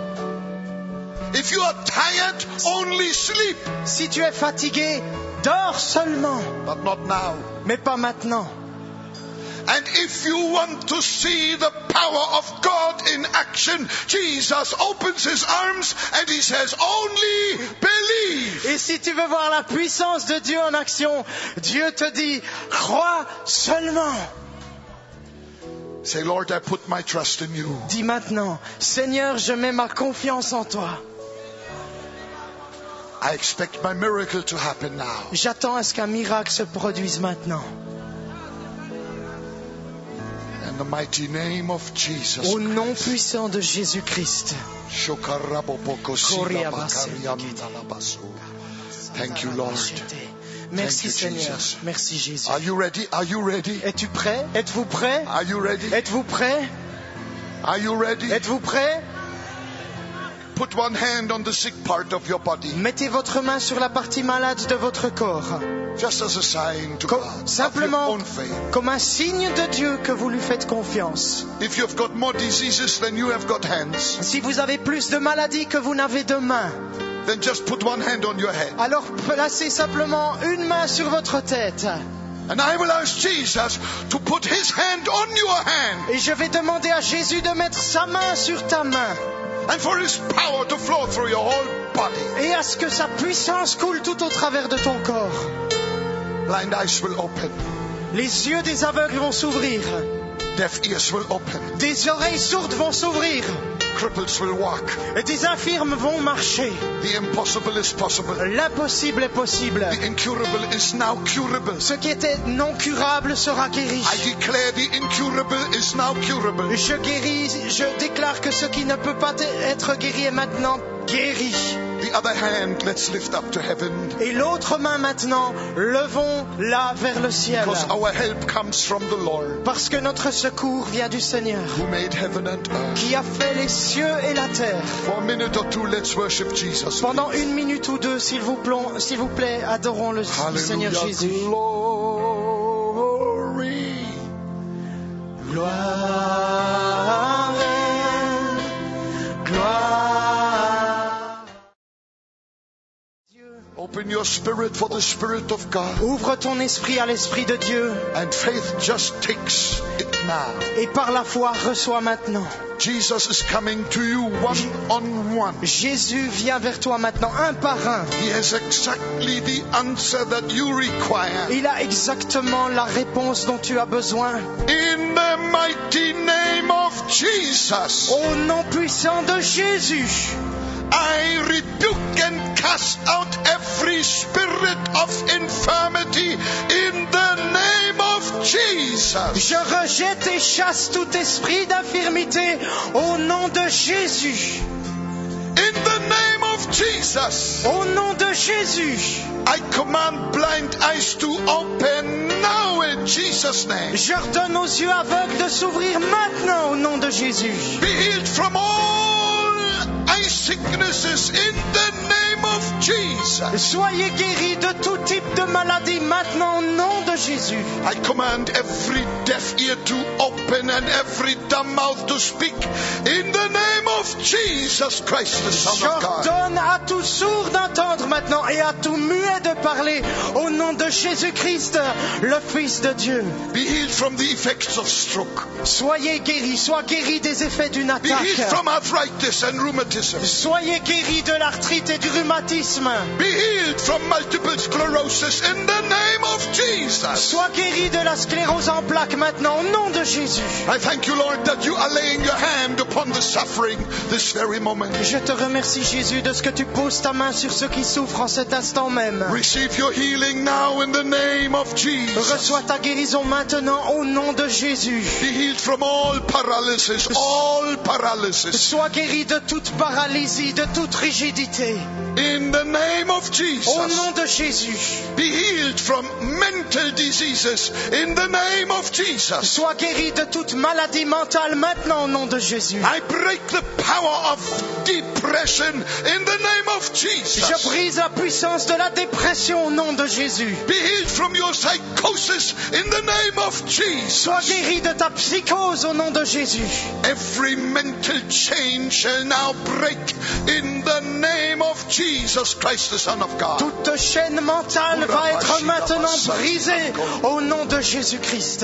If you are tired, only sleep. Si tu es fatigué, dors seulement. But not now. Mais pas maintenant. And if you want to see the power of God in action, Jesus opens his arms and he says, only believe. Et si tu veux voir la puissance de Dieu en action, Dieu te dit, crois seulement. Say, Lord, I put my trust in you. Dis maintenant, Seigneur, je mets ma confiance en toi. I expect my miracle to happen now. J'attends à ce qu'un miracle se produise maintenant. In the mighty name of Jesus. Au nom puissant de Jésus-Christ. Thank you, Lord. Merci Thank you, Seigneur. Jesus. Merci Jésus. Are you ready? Are you ready? Es-tu prêt? Êtes-vous prêt? Are you ready? Êtes-vous prêt? Are you ready? Êtes-vous prêt? Put one hand on the sick part of your body. Mettez votre main sur la partie malade de votre corps. Just as a sign to Com- God of your simplement own faith. comme un signe de Dieu que vous lui faites confiance. If you've got more diseases than you have got hands, Si vous avez plus de maladies que vous n'avez de mains, then just put one hand on your head. alors placez simplement une main sur votre tête. And I will ask Jesus to put his hand on your hand Et je vais demander à Jésus de mettre sa main sur ta main. and for his power to flow through your whole body. Et à ce que sa puissance coule tout au travers de ton corps. Blind eyes will open. Les yeux des aveugles vont s'ouvrir. Deaf ears will open. Des oreilles sourdes vont s'ouvrir. Cripples will walk. Et des infirmes vont marcher. The impossible is possible. L'impossible est possible. The incurable is now curable. Ce qui était non curable sera guéri. I declare the incurable is now curable. Je guéris, je déclare que ce qui ne peut pas être guéri est maintenant guéri. The other hand, let's lift up to heaven. Et l'autre main maintenant, levons-la vers le ciel. Because our help comes from the Lord, Parce que notre secours vient du Seigneur, who made heaven and earth. qui a fait les cieux et la terre. For a minute or two, let's worship Jesus. Pendant une minute ou deux, s'il vous plaît, s'il vous plaît, adorons le Seigneur Hallelujah. Jésus. Glory. Gloire, gloire. Open your spirit for the Spirit of God. Ouvre ton esprit à l'Esprit de Dieu And faith just takes it now. et par la foi reçois maintenant. Jesus is coming to you one on one. Jésus vient vers toi maintenant, un par un. He has exactly the answer that you require. Il a exactement la réponse dont tu as besoin. In the mighty name of Jesus, Au nom puissant de Jésus, I rebuke and cast out every spirit of infirmity in the name of Jesus. je rejette et chasse tout esprit d'infirmité au nom de Jésus. In the name of Jesus, Au nom de Jésus, I command blind eyes to open now in Jesus' name. j'ordonne aux yeux aveugles de s'ouvrir maintenant au nom de Jésus. Be healed from all eye sicknesses in the name of Jesus. Soyez guéris de tout type de maladie maintenant au nom de Jésus. I command every deaf ear to open and every dumb mouth to speak in the name of Jesus Christ, the Son of God. J'ordonne à tout sourd d'entendre maintenant et à tout muet de parler au nom de Jésus-Christ, le Fils de Dieu. Be healed from the effects of stroke. Soyez guéris, sois guéris des effets d'une Be healed attaque. from arthritis and rheumatism. Soyez guéris de l'arthrite et du rhumatisme. Be healed from multiple sclerosis in the name of Jesus. Sois guéris de la sclérose en plaques maintenant au nom de Jésus. I thank you, Lord, that you are laying your hand upon the suffering this very moment. Je te remercie, Jésus, de ce que tu poses ta main sur ceux qui souffrent en cet instant même. Receive your healing now in the name of Jesus. Reçois ta guérison maintenant au nom de Jésus. Be healed from all paralysis, all paralysis. Sois guéri de toute paralysie, de toute rigidité. In the name of Jesus. Au nom de Jésus. Be healed from mental diseases. In the name of Jesus. Sois guéri de toute maladie mentale maintenant au nom de Jésus. I break the power of depression in the name of Jesus. Je brise la puissance de la dépression au nom de Jésus. Be healed from your psychosis in the name of Jesus. Sois guéri de ta psychose au nom de Jésus. Every mental chain shall now break in the name of Jesus Christ, the Son of God. Toute chaîne mentale va être maintenant brisée au nom de Jésus-Christ.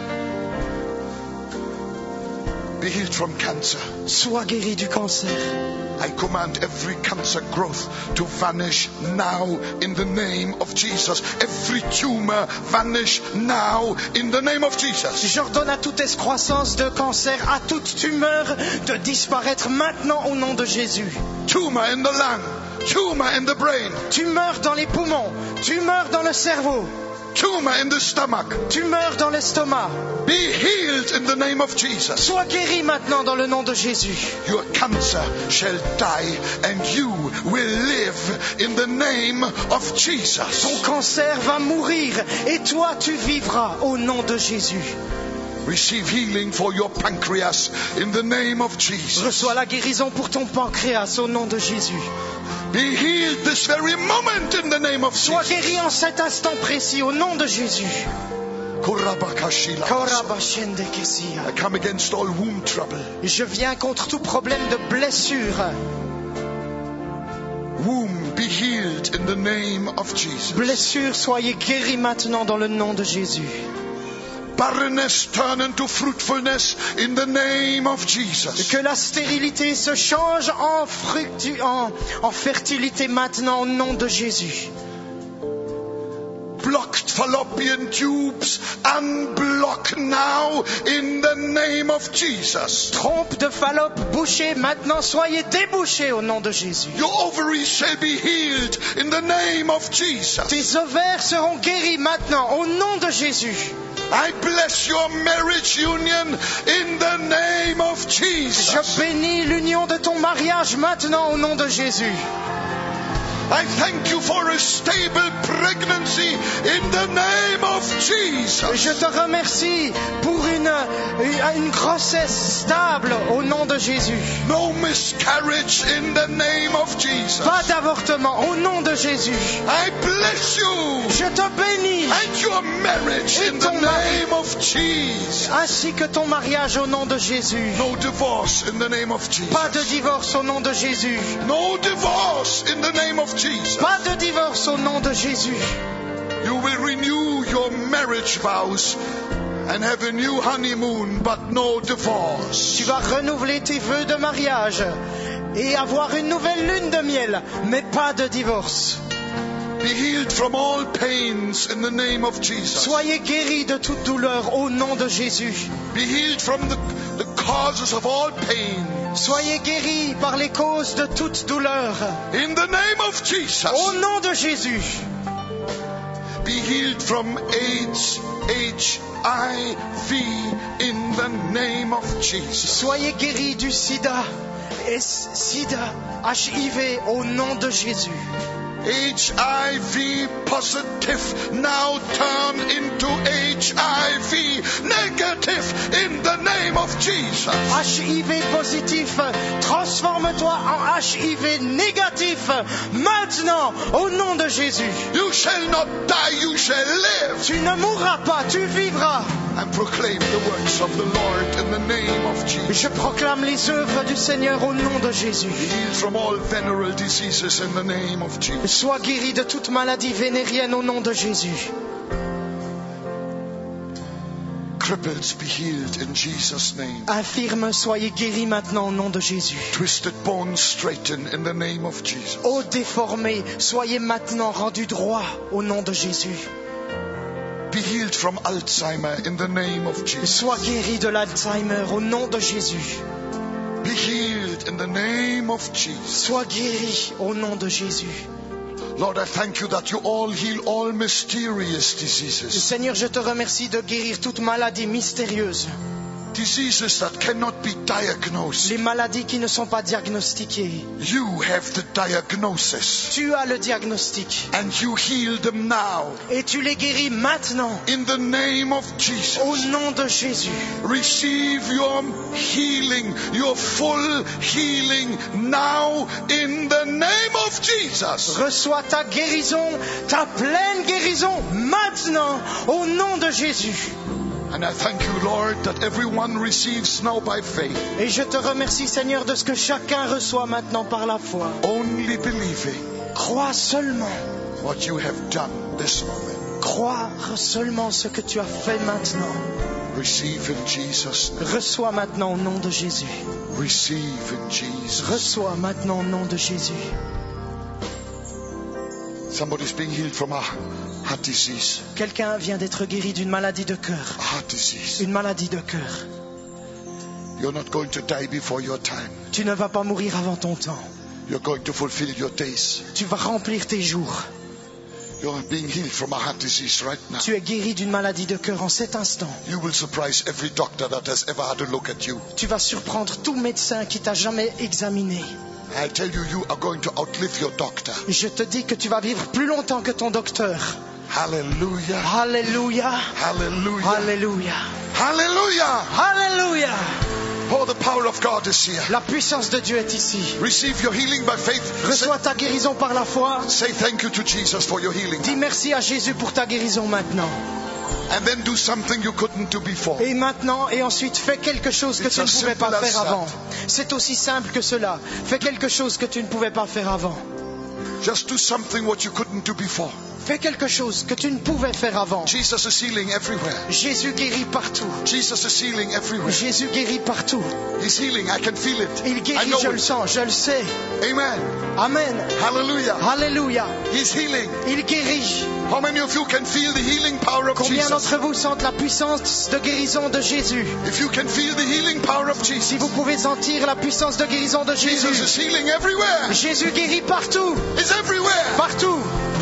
Be healed from cancer. Sois guéri du cancer. I command every cancer growth to vanish now in the name of Jesus. Every tumor vanish now in the name of Jesus. J'ordonne à toute excroissance de cancer, à toute tumeur de disparaître maintenant au nom de Jésus. Tumor in the lung, tumor in the brain. Tumeur dans les poumons, tumeur dans le cerveau. Tumor in the stomach. Tumeur dans l'estomac. Be healed in the name of Jesus. Sois guéri maintenant dans le nom de Jésus. Your cancer shall die and you will live in the name of Jesus. Ton cancer va mourir et toi tu vivras au nom de Jésus. Receive healing for your pancreas in the name of Jesus. Reçois la guérison pour ton pancréas au nom de Jésus. Be healed this very moment in the name of Jesus. Sois guéri en cet instant précis au nom de Jésus. I come against all womb trouble. Je viens contre tout problème de blessure. Womb, be healed in the name of Jesus. Blessure, soyez guéris maintenant dans le nom de Jésus. Barrenness turn into fruitfulness in the name of Jesus. Que la stérilité se change en, fructu- en, en fertilité maintenant au nom de Jésus. Blocked fallopian tubes, unblock now in the name of Jesus. Trompe de Fallope bouchée, maintenant soyez débouchés au nom de Jésus. Your ovaries shall be healed in the name of Jesus. Tes ovaires seront guéris maintenant au nom de Jésus. I bless your marriage union in the name of Jesus. Je bénis l'union de ton mariage maintenant au nom de Jésus. I thank you for a stable pregnancy in the name of Jesus. Je te remercie pour une, une grossesse stable au nom de Jésus. No miscarriage in the name of Jesus. Pas d'avortement au nom de Jésus. I bless you. Je te bénis. And your marriage in the name of Jesus. Ainsi que ton mariage au nom de Jésus. No divorce in the name of Jesus. Pas de divorce au nom de Jésus. No divorce in the name of Jesus. Pas de divorce au nom de Jésus. You will renew your marriage vows and have a new honeymoon, but no divorce. Tu vas renouveler tes vœux de mariage et avoir une nouvelle lune de miel, mais pas de divorce. Be healed from all pains in the name of Jesus. Soyez guéris de toute douleur au nom de Jésus. Be healed from the, the causes of all pain. Soyez guéris par les causes de toute douleur. In the name of Jesus. Au nom de Jésus. Be healed from AIDS, H I V, in the name of Jesus. Soyez guéris du sida, sida, H I V, au nom de Jésus. H I V positive now turn into H I V negative in the name of Jesus. H I V positif, transforme-toi en H I V négatif maintenant au nom de Jésus. You shall not die, you shall live. Tu ne mourras pas, tu vivras. And proclaim the works of the Lord in the name of Jesus. Je proclame les œuvres du Seigneur au nom de Jésus. Be healed from all venereal diseases in the name of Jesus. Sois guéri de toute maladie vénérienne au nom de Jésus. Cripples be healed in Jesus' name. Infirmes, soyez guéris maintenant au nom de Jésus. Twisted bones straighten in the name of Jesus. Ô déformés, soyez maintenant rendus droits au nom de Jésus. Be healed from Alzheimer in the name of Jesus. Sois guéri de l'Alzheimer au nom de Jésus. Be healed healed in the name of Jesus. Sois guéri au nom de Jésus. Lord, I thank you that you all heal all mysterious diseases. Seigneur, je te remercie de guérir toute maladie mystérieuse. Diseases that cannot be diagnosed. Les maladies qui ne sont pas diagnostiquées. You have the diagnosis. Tu as le diagnostic. And you heal them now. Et tu les guéris maintenant. In the name of Jesus. Au nom de Jésus. Receive your healing, your full healing now in the name of Jesus. Reçois ta guérison, ta pleine guérison maintenant au nom de Jésus. And I thank you, Lord, that everyone receives now by faith. Et je te remercie, Seigneur, de ce que chacun reçoit maintenant par la foi. Only believing. Crois seulement. What you have done this moment. Crois seulement ce que tu as fait maintenant. Receive in Jesus' name. Reçois maintenant au nom de Jésus. Receive in Jesus. Reçois maintenant au nom de Jésus. Somebody's being healed from a heart disease. Quelqu'un vient d'être guéri d'une maladie de cœur. A heart disease. Une maladie de cœur. You're not going to die before your time. Tu ne vas pas mourir avant ton temps. You're going to fulfill your days. Tu vas remplir tes jours. You're being healed from a heart disease right now. Tu es guéri d'une maladie de cœur en cet instant. You will surprise every doctor that has ever had a look at you. Tu vas surprendre tout médecin qui t'a jamais examiné. I tell you, you are going to outlive your doctor. Je te dis que tu vas vivre plus longtemps que ton docteur. Hallelujah. Alléluia. Hallelujah. Alléluia. Hallelujah. Alléluia. Oh, the power of God is here. La puissance de Dieu est ici. Receive your healing by faith. Reçois ta guérison par la foi. Say thank you to Jesus for your healing. Dis merci à Jésus pour ta guérison maintenant. And then do something you couldn't do before. Et maintenant, et ensuite, fais quelque chose que It's tu ne as pouvais pas simple as faire that. avant. C'est aussi simple que cela. Fais quelque chose que tu ne pouvais pas faire avant. Just do something what you couldn't do before. Fais quelque chose que tu ne pouvais faire avant. Jesus is healing everywhere. Jésus guérit partout. Jesus is healing everywhere. Jésus guérit partout. He's healing. I can feel it. Il I guérit, know je le it. sens, je le sais. Amen. Amen. Hallelujah. Alléluia. He's healing. Il guérit. How many of you can feel the healing power of Combien Jesus? d'entre vous sentent la puissance de guérison de Jésus? If you can feel the healing power of Si Jesus, vous pouvez sentir la puissance de guérison de Jesus Jésus. is healing everywhere. Jésus guérit partout. It's everywhere. Partout.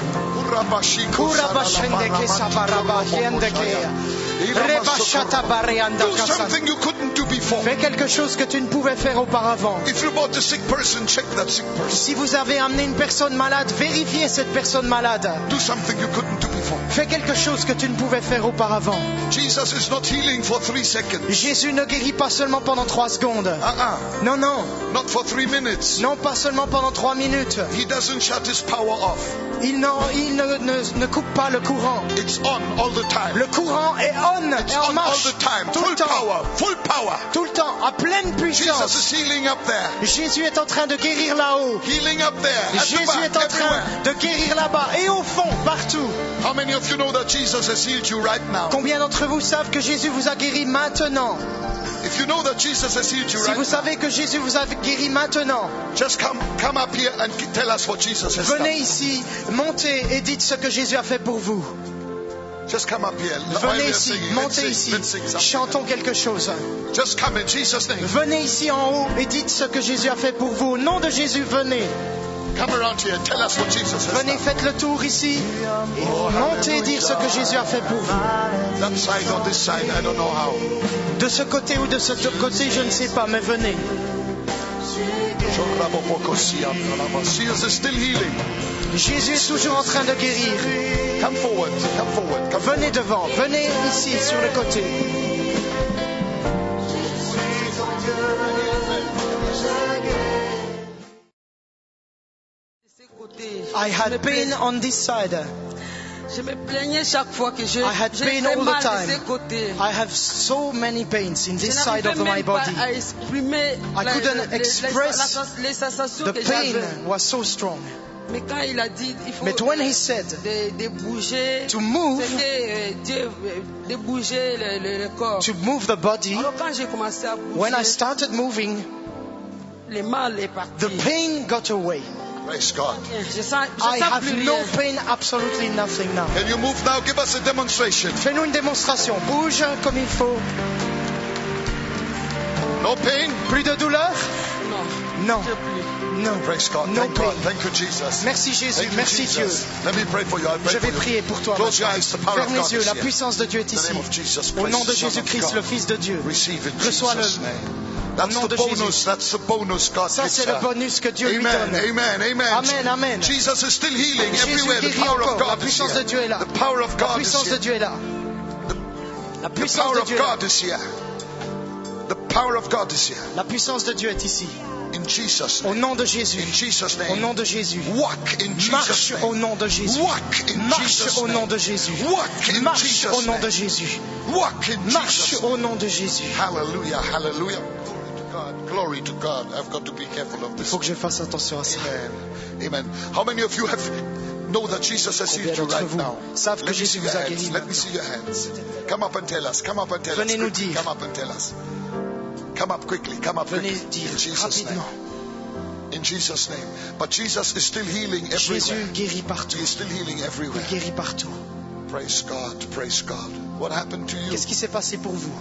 Do something you couldn't do before. Fais quelque chose que tu ne pouvais faire auparavant. If you brought a sick person, check that sick person. Si vous avez amené une personne malade, vérifiez cette personne malade. Do something you couldn't do before. Fais quelque chose que tu ne pouvais faire auparavant. Jesus is not healing for three seconds. Jésus ne guérit pas seulement pendant trois secondes. Uh-uh. Non, non. Not for three minutes. Non, pas seulement pendant trois minutes. He doesn't shut his power off. Il, non, il ne, ne, ne coupe pas le courant. It's on all the time. Le courant est on, It's est en on all marche. the time. Tout Full le temps. power. Full power. Tout le temps, à pleine Jesus puissance. is healing up there. Jésus est en train de guérir là-haut. Healing up there. At the Jésus back, est en train everywhere. de guérir là-bas et au fond, partout. How many of you know that Jesus has healed you right now? Combien d'entre vous savent que Jésus vous a guéri maintenant? If you know that Jesus has healed you Si right vous savez que Jésus vous a guéri maintenant, now, just come, come up here and tell us what Jesus has venez done. ici, montez et dites ce que Jésus a fait pour vous. Just come up here. While Venez we are ici, singing, let's montez sing, ici, let's sing something. chantons quelque chose. Just come in Jesus' name. Venez ici en haut et dites ce que Jésus a fait pour vous. Au nom de Jésus, venez. Come around here. Tell us what Jesus has Venez, done. faites le tour ici. Et montez dire ce que Jésus a fait pour vous. That side or this side, I don't know how. De ce côté ou de ce côté, je ne sais pas, mais venez. Jesus is still healing. Jésus est toujours en train de guérir. Come forward. Come forward. Come Venez devant, venez ici sur le côté. I had pain on this side. Je me plaignais chaque fois que je, I had je pain fais all the mal de time. ce côté. I have so many pains in Je this side of n'arrivais my même pas body. à exprimer I la- couldn't les- les- express les, les sensations The que pain j'avais. was so strong. Mais quand il a dit, il faut But when he said de, de bouger, to move, c'était euh, Dieu, euh, de bouger le, le- le corps. to move the body, Alors quand j'ai commencé à bouger, when I started moving, le mal est parti. the pain got away. Praise God. Je sens, je I sens have plus no rien. pain, absolutely nothing now. Can you move now? Give us a demonstration. Fais-nous une démonstration. Bouge comme il faut. No pain? Plus de douleur? Non. Non. Non. Praise God. No Thank pain. God. Thank you, Jesus. Merci Jésus, Thank you, merci Dieu. Jesus. Let me pray for you. I'll pray Je vais for you. prier pour toi. Close your maintenant. eyes. The power Ferme of les God yeux, is la here. puissance de Dieu est In the ici. name of Jesus Au nom Christ, de Son of Jésus-Christ, God. le Fils de Dieu. Receive it, Reçois-le. Jesus' name. That's nom the de bonus. Jésus. That's the bonus God Ça, gives c'est le her. bonus que Dieu lui Amen. donne. Amen. Amen. Amen, amen. Jesus is still healing Jésus everywhere. The guérit power of encore. La God is puissance here. de Dieu est là. The power of La God is puissance de here. Dieu est là. La The puissance power de of Dieu est là. God is here. The power of God is here. La puissance de Dieu est ici. In Jesus' Au name. nom de Jésus. In Jesus' Au name. nom de Jésus. Walk in Jesus' Marche name. au nom de Jésus. Walk in Marche Jesus' au nom name. de Jésus. Walk in Marche Jesus' au nom de name. Jésus. Walk in Marche Jesus' au nom de Jésus. Hallelujah, hallelujah. Glory to God. I've got to be careful of Il this. faut que je fasse attention à ça. Amen. Amen. How many of you have know that Jesus has Combien healed you d'entre right vous now? savent que Let me Jésus see vous your a hands. guéri Let me maintenant? see your hands. Come up and tell us. Come up and tell Venez us. nous quickly. dire. Come up and tell us. Come up quickly. Come up Venez quickly. dire In Jesus' name. rapidement. In Jesus' name. But Jesus is still healing Jésus everywhere. guérit partout. He is still healing Il everywhere. guérit partout. Praise God. Praise God. What happened to you? Qu'est-ce qui s'est passé pour vous?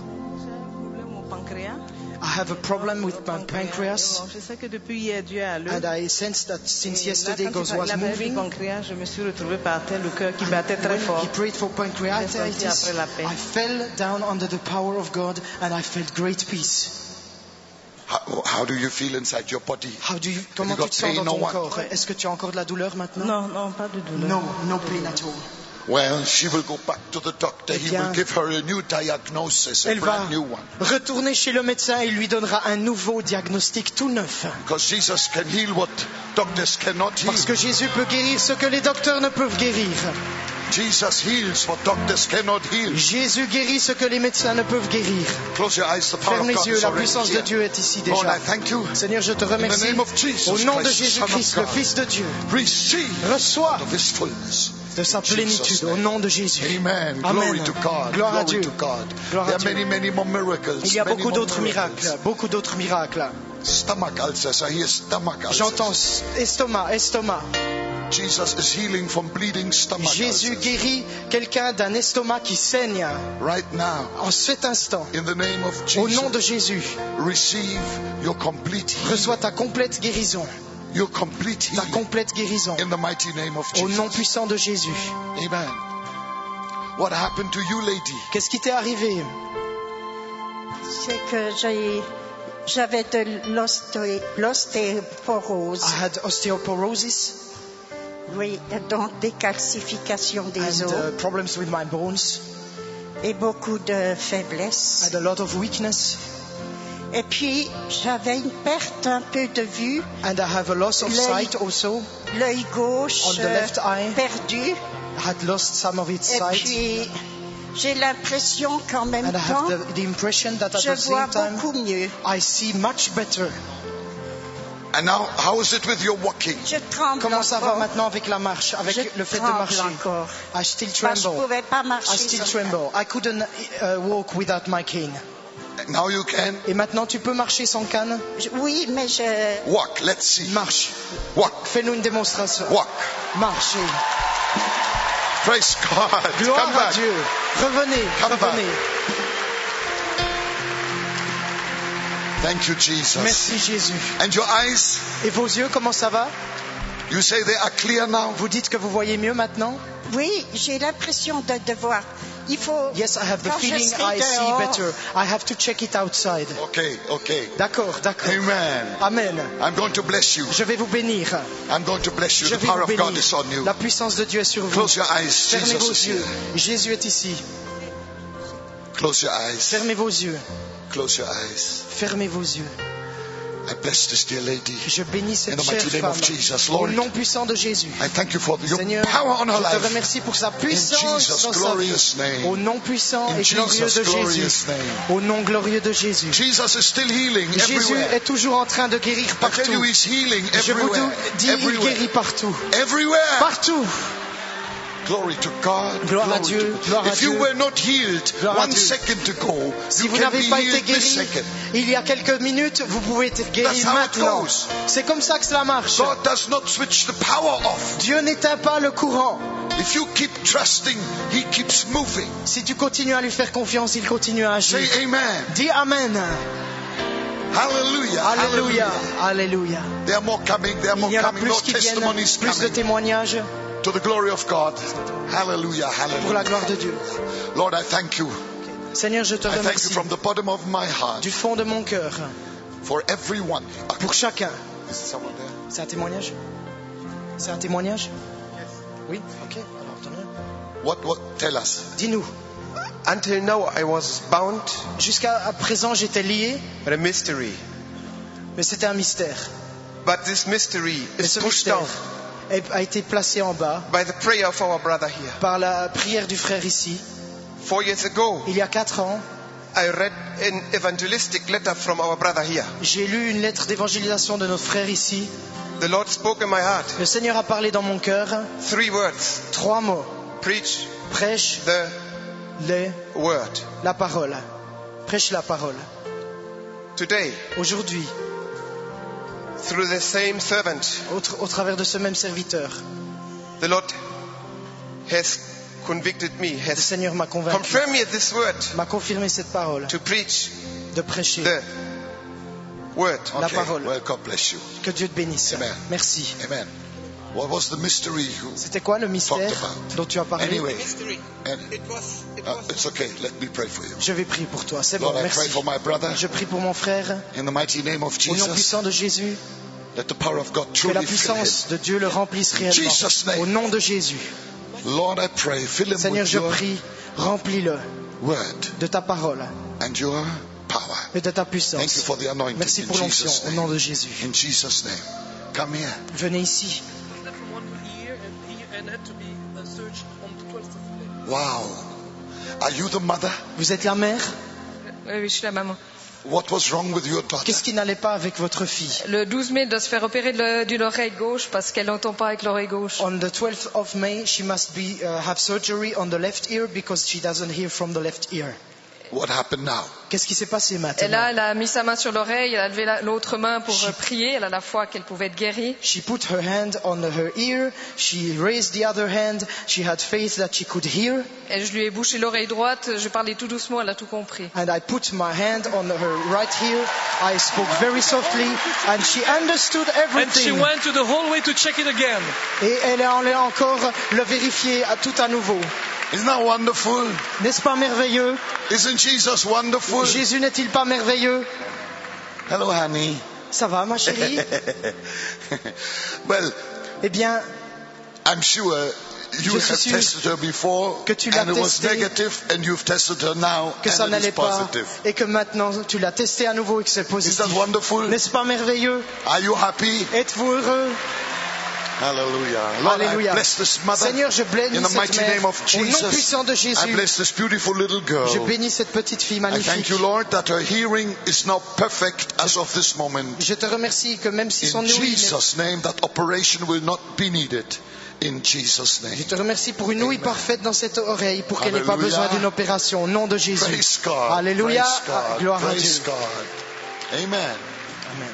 Mon pancréas. I have a problem with my pancreas, Je sais que depuis hier, Dieu a and I sense that since Et là, yesterday quand God il was a parlé du moving. pancréas, je me suis retrouvée par terre, le cœur qui battait très When fort. he prayed for pancreatitis, J'ai senti après la paix. I fell down under the power of God and I felt great peace. How, how do you feel inside your body? How do you, comment got tu te sens pain dans or ton what? corps? Est-ce que tu as encore de la douleur maintenant? Non, non, pas de douleur. No, no pain at all. Well, she will go back to the doctor. Eh He bien, will give her a new diagnosis, a Elle va brand new one. retourner chez le médecin et il lui donnera un nouveau diagnostic tout neuf. Because Jesus can heal what doctors cannot heal. Parce que Jésus peut guérir ce que les docteurs ne peuvent guérir. Jesus heals what doctors cannot heal. Jésus guérit ce que les médecins ne peuvent guérir. Close your eyes. The power Ferme of God les yeux, is la already puissance de here. Dieu est ici Lord, déjà. I thank you. Seigneur, je te In the remercie. name of Jesus Au nom de Christ, Son of Jésus-Christ, le God, Fils de Dieu, receive reçois of His fullness. de sa In Jesus' plénitude au name. nom de Jésus. Amen. Amen. Glory to God. Gloire à Glory Dieu. to God. Gloire There à are Dieu. many, many more miracles. Il y a Many beaucoup more d'autres miracles. miracles, beaucoup d'autres miracles. Stomach ulcers. I hear stomach J'entends ulcers. estomac, estomac. Jesus is healing from bleeding stomach Jésus ulcers. guérit quelqu'un d'un estomac qui saigne Right now, en cet instant. in the name of Au nom de Jesus, Jésus, receive your complete healing. reçois ta complète guérison. Your complete Ta healing. complète guérison. In the mighty name of Au nom Jesus. puissant de Jésus. Amen. What happened to you, lady? Qu'est-ce qui t'est arrivé? C'est que j'ai- j'avais de l'osté- l'ostéoporose, I had osteoporosis oui, donc des calcifications des and os uh, problems with my bones. et beaucoup de I faiblesse. had a lot of weakness Et puis, j'avais une perte un peu de vue, and I have a loss of L'œil- sight also. l'œil gauche On the left eye. euh, perdu. I had lost some of its Et sight puis, j'ai l'impression qu'en même and I temps, have the, the impression that at je the vois same time beaucoup mieux. I see much better. And now, how is it with your walking? Je tremble Comment ça va encore. maintenant avec la marche, avec Je le fait de tremble marcher? encore. I still Parce que je ne tremble. pouvais pas I marcher still sans tremble. I couldn't uh, walk without my cane. Now you can Et maintenant tu peux marcher sans canne? Je- Oui, mais je... walk. Let's see. Marche. Walk. Fais-nous une démonstration. Walk. Marchez. Praise God. Gloire Come à back. Dieu. Revenez. Come back. revenez. Thank you, Jesus. Merci Jésus. And your eyes, Et vos yeux, comment ça va? you say they are clear now? Vous dites que vous voyez mieux maintenant? Oui, j'ai l'impression de devoir. Il faut. Yes, I have the quand je feeling serai I see dehors, better. I have to check it outside. Okay, okay. D'accord, d'accord. Amen. Amen. I'm going to bless you. Je vais vous bénir. I'm going to bless you. Je The vais power vous of God bénir. is on you. La puissance de Dieu est sur vous. Close your eyes. Fermez Jesus vos is yeux. here. Jésus est ici. Close your eyes. Fermez vos yeux. Close your eyes. Fermez vos yeux. I bless this dear lady. Je bénis cette In the chère mighty name femme. of Jesus, Au Lord. nom puissant de Jésus. I thank you for your Seigneur, power on her je te life. remercie pour sa In puissance Jesus' dans sa vie. glorious name. Au nom puissant In et glorieux Jesus' de glorious Jésus. name. Au nom glorieux de Jésus. Jesus is still healing Jésus everywhere. est toujours en train de guérir I tell partout. you, he's healing Je vous everywhere. dis, il Everywhere. guérit partout. Everywhere. Partout. Glory to God. Gloire à Glory Dieu, to- gloire à If you Dieu. were not healed Gloire à one Dieu. second ago, Si you vous can n'avez be pas été healed this guéri second. il y a quelques minutes, vous pouvez être guéri That's how it maintenant. goes. C'est comme ça que cela marche. God does not switch the power off. Dieu n'éteint pas le courant. If you keep trusting, He keeps moving. Si tu continues à lui faire confiance, il continue à agir. Say amen. Dis Amen. Hallelujah. Alléluia. Alléluia. There are more coming. There are Il more y en a coming. More plus qui viennent, testimonies plus de coming. témoignages To the glory of God. Hallelujah. pour la Hallelujah. gloire de Dieu. Lord, I thank you. Seigneur, je te I thank you remercie from the bottom of my heart du fond de mon cœur for everyone. pour chacun. Is someone there? C'est un témoignage? C'est un témoignage? Oui? Ok. Alors, tant mieux. What? What? Tell us. Dis-nous. Until now, I was bound Jusqu'à présent, j'étais lié, by a mystery. mais c'était un mystère. But this mystery Mais is ce pushed mystère down a été placé en bas by the prayer of our brother here. par la prière du frère ici. Four years ago, Il y a quatre ans, I read an evangelistic letter from our brother here. j'ai lu une lettre d'évangélisation de notre frère ici. The Lord spoke in my heart. Le Seigneur a parlé dans mon cœur Three words. trois mots. Preach Prêche the le, word. la parole. Prêche la parole. Today, Aujourd'hui, through the same servant, au, tr- au travers de ce même serviteur, the Lord has convicted me, le has Seigneur m'a convaincu, confirmed me this word m'a confirmé cette parole to preach de prêcher the word. la Okay. parole. Well, God bless you. Que Dieu te bénisse. Amen. Merci. Amen. What was the mystery you C'était quoi le mystère talked about? dont tu as parlé? Anyway, Mystery. and, It was, it uh, was it's okay. Let me pray for you. Je vais prier pour toi. C'est bon, Lord, I pray merci. for my brother Je prie pour mon frère. in the mighty name of Au nom Jesus. puissant de Jésus, Let the power of God que la truly fill him. puissance de Dieu le remplisse Jesus' réellement. name. Au nom de Jésus. Lord, I pray, fill him Seigneur, with je your prie, remplis-le word de ta parole and your power. et de ta Thank you puissance. for the anointing Merci in pour l'onction Jesus' au nom name. de Jésus. In Jesus' name. Come here. Venez ici. from one ear and ear and had to be uh, searched on the twelfth of May. Wow. Are you the mother? Vous êtes la mère? Oui, oui, je suis la maman. What was wrong with your daughter? Qu'est-ce qui n'allait pas avec votre fille? Le douze mai, elle doit se faire opérer de le- d'une oreille gauche parce qu'elle n'entend pas avec l'oreille gauche. On the twelfth of May, she must be uh, have surgery on the left ear because she doesn't hear from the left ear. What happened now? Qu'est-ce qui s'est passé Et là, maintenant? elle a mis sa main sur l'oreille, elle a levé la- l'autre main pour euh, prier. Elle a la foi qu'elle pouvait être guérie. She put her hand on her ear. She raised the other hand. She had faith that she could hear. Et je lui ai bouché l'oreille droite. Je parlais tout doucement, elle a tout compris. And I put my hand on her right ear. I spoke very softly, and she understood And she everything. went to the hallway to check it again. Et elle est allée encore le vérifier à tout à nouveau. Isn't that wonderful? N'est-ce pas merveilleux? Isn't Jesus wonderful? Jésus n'est-il pas merveilleux? Hello, honey. Ça va, ma chérie? Well, Eh bien, I'm sure you Je have suis sûr tested her before que tu l'as and it was testé, negative and you've tested her now que ça and it n'allait is pas positive. et que maintenant tu l'as testé à nouveau et que c'est Is positif. that wonderful? N'est-ce pas merveilleux? Are you happy? Êtes-vous heureux? Hallelujah. Lord, Alléluia. I bless this mother Seigneur, je bénis in the cette mighty mère. name of Au nom Jesus. puissant de I Jésus, bless this beautiful little girl. je bénis cette petite fille I magnifique. thank you, Lord, that her hearing is now perfect as of this moment. Je te remercie que même si son In ouïe, Jesus' name, that operation will not be needed. In Jesus' je name. te remercie pour une ouïe parfaite dans cette oreille pour qu'elle n'ait pas Alléluia. besoin d'une opération. Au nom de Jésus. Praise God. Alléluia. Praise God. Gloire à Praise Dieu. God. Amen. Amen.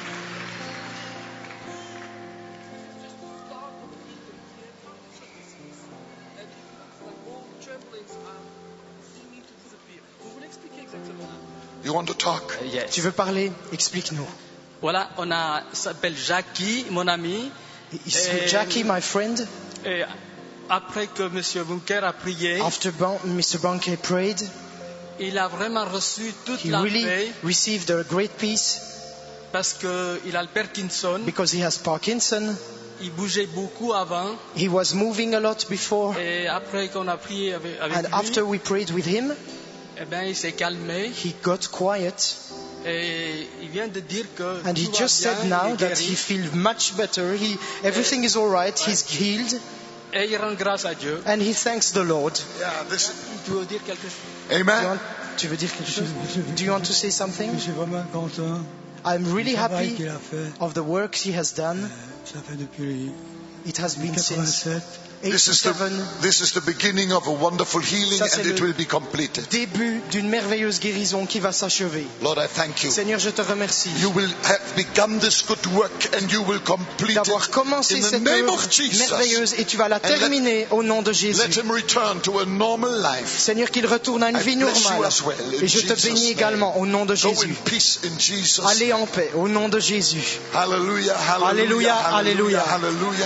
You want to talk? Yes. Tu veux parler? Explique-nous. Voilà, on a, il s'appelle Jackie, mon ami. It's Euh, Jackie, my friend. Et après que M. Bunker a prié, After Ban- Mister Banke prayed, il a vraiment reçu toute he la really paix received a great peace parce qu'il a le Parkinson. because he has Parkinson. Il bougeait beaucoup avant. He was moving a lot before, Et après qu'on a prié avec, avec and lui, after we prayed with him, eh ben, il s'est calmé. he got quiet. Et il vient de dire que And he tout va just bien, said il now est that guéri. he feels much better. He, everything is all right. He's healed, Et il rend grâce à Dieu. and he thanks the Lord. Yeah, this. Tu veux dire quelque chose? Do you Amen. want, tu veux dire quelque chose? Do you want to say something? Je suis vraiment content I'm du really travail happy qu'il a fait. of the work he has done. Ça fait depuis It has been since quatre-vingt-sept. This is, the, eighty-seven. this is the beginning of a wonderful healing, Ça, c'est and it le will be completed. Début d'une merveilleuse guérison qui va s'achever. Lord, I thank you. Seigneur, je te remercie You will have begun this good work and you will complete d'avoir it commencé in the cette name œuvre of Jesus. merveilleuse et tu vas la And let- terminer au nom de Let Jésus. him return to a normal life. Seigneur, qu'il retourne à une I vie bless you normale. as well, in Et je te Jesus' bénis name. également au nom de Go in Jésus. peace in Jesus' Allez name. en paix au nom de Jésus. Hallelujah, Alléluia, hallelujah, alléluia. hallelujah.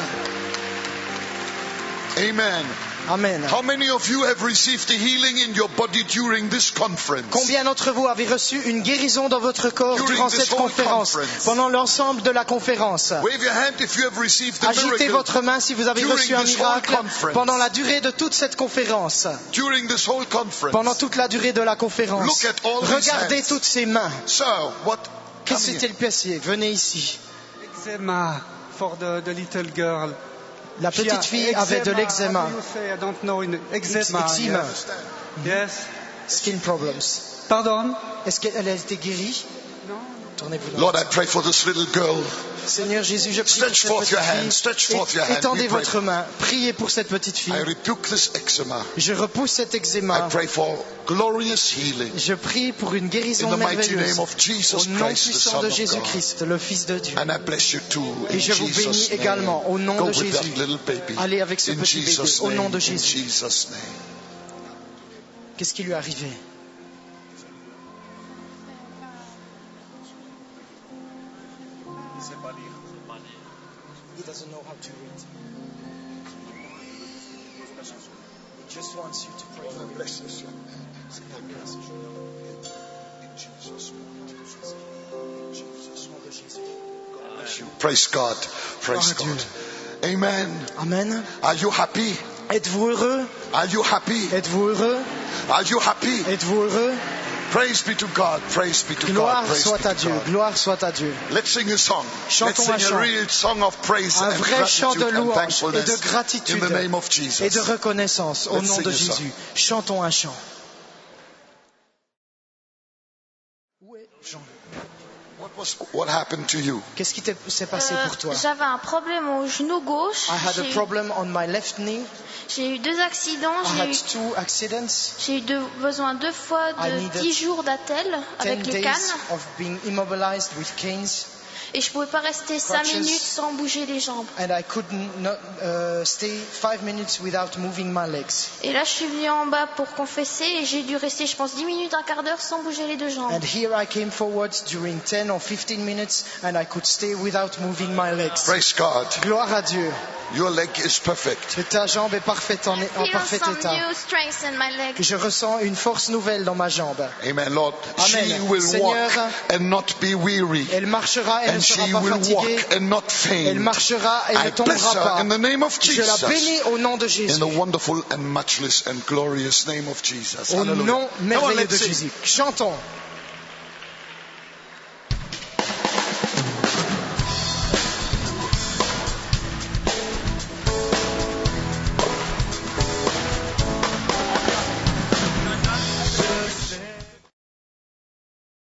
Amen. Amen. How many of you have received a healing in your body during this conference? Combien d'entre vous avez reçu une guérison dans votre corps During durant this cette whole conférence, conference. pendant l'ensemble de la conférence? Wave your hand if you have received a Agitez miracle votre main si vous avez during reçu un this whole miracle conference. pendant la durée de toute cette conférence. during this whole conference. Pendant toute la durée de la conférence. Look at all these Regardez hands. toutes ces mains. So, what? Qu'est-ce come que c'était here. le passé? Venez ici. Eczema for the, the little girl. La petite fille avait de l'eczéma. How do you say? I don't know. In eczema. Eczéma. Yes. Yes. Skin problems. Pardon? Est-ce qu'elle a été guérie? Non. Tournez-vous là. Lord, I pray for this little girl. Seigneur Jésus, je prie Stretch pour cette forth your petite hand, fille. stretch forth your hand. Étendez We pray. votre main. Priez pour cette petite fille. I rebuke this eczema. Je repousse cet I eczéma. pray for glorious healing. Je prie pour une In guérison the mighty merveilleuse. name of Jesus Au nom Christ, the puissant Son de of God. Jésus-Christ, le Fils de Dieu. And I bless you too. In Et je vous bénis Jesus' name. également au nom Go de with that Jésus. little baby. Allez avec ce In petit bébé Jesus' au nom name. de In Jésus. Jesus' name. Qu'est-ce qui lui est arrivé? He doesn't know how to read. He just wants you to pray for him. Bless this young man. Bless you. Praise God. Praise Gloire à God. Amen. Amen. Are you happy? Êtes-vous heureux? Are you happy? Êtes-vous heureux? Are you happy? Êtes-vous heureux? Praise be to God. Praise be to God. Gloire Praise be soit à to Dieu. God. Gloire soit à Dieu. Let's sing a song. Chantons Let's un sing chant. a real song of praise Un and vrai chant de gratitude and louange et thankfulness de gratitude in the name of Jesus. et de reconnaissance au Let's nom sing de a song. Jésus. Chantons un chant. Où est Jean? What was what happened to you? Qu'est-ce qui t'est- s'est passé Euh, pour toi? J'avais un problème au genou gauche. I had a J'ai eu- problem on my left knee. J'ai eu deux accidents. I J'ai had eu, two accidents. j'ai eu deux- besoin deux fois I de needed dix jours d'attelle Ten avec les days cannes. of being immobilized with canes. Et je pouvais pas rester cinq Crutches. minutes sans bouger les jambes. And I could not uh, stay five minutes without moving my legs. Et là, je suis venue en bas pour confesser et j'ai dû rester, je pense, dix minutes, un quart d'heure sans bouger les deux jambes. And here I came forward during ten or fifteen minutes and I could stay without moving my legs. Praise God. Gloire à Dieu. Your leg is perfect. Que ta jambe est parfaite en, I en feel parfait some état. new strength in my leg. Je ressens une force nouvelle dans ma jambe. Amen, Lord. Amen. She will Seigneur, walk and not be weary. Elle marchera, elle ne And she sera pas will fatiguée. walk and not Elle faint. marchera, elle I ne bless tombera her pas. in the name of Je la Jesus. bénis au nom de In Jésus. the wonderful and matchless and glorious name of Jesus. Au Hallelujah. nom Come on, merveilleux let's de sing. Jésus. Chantons.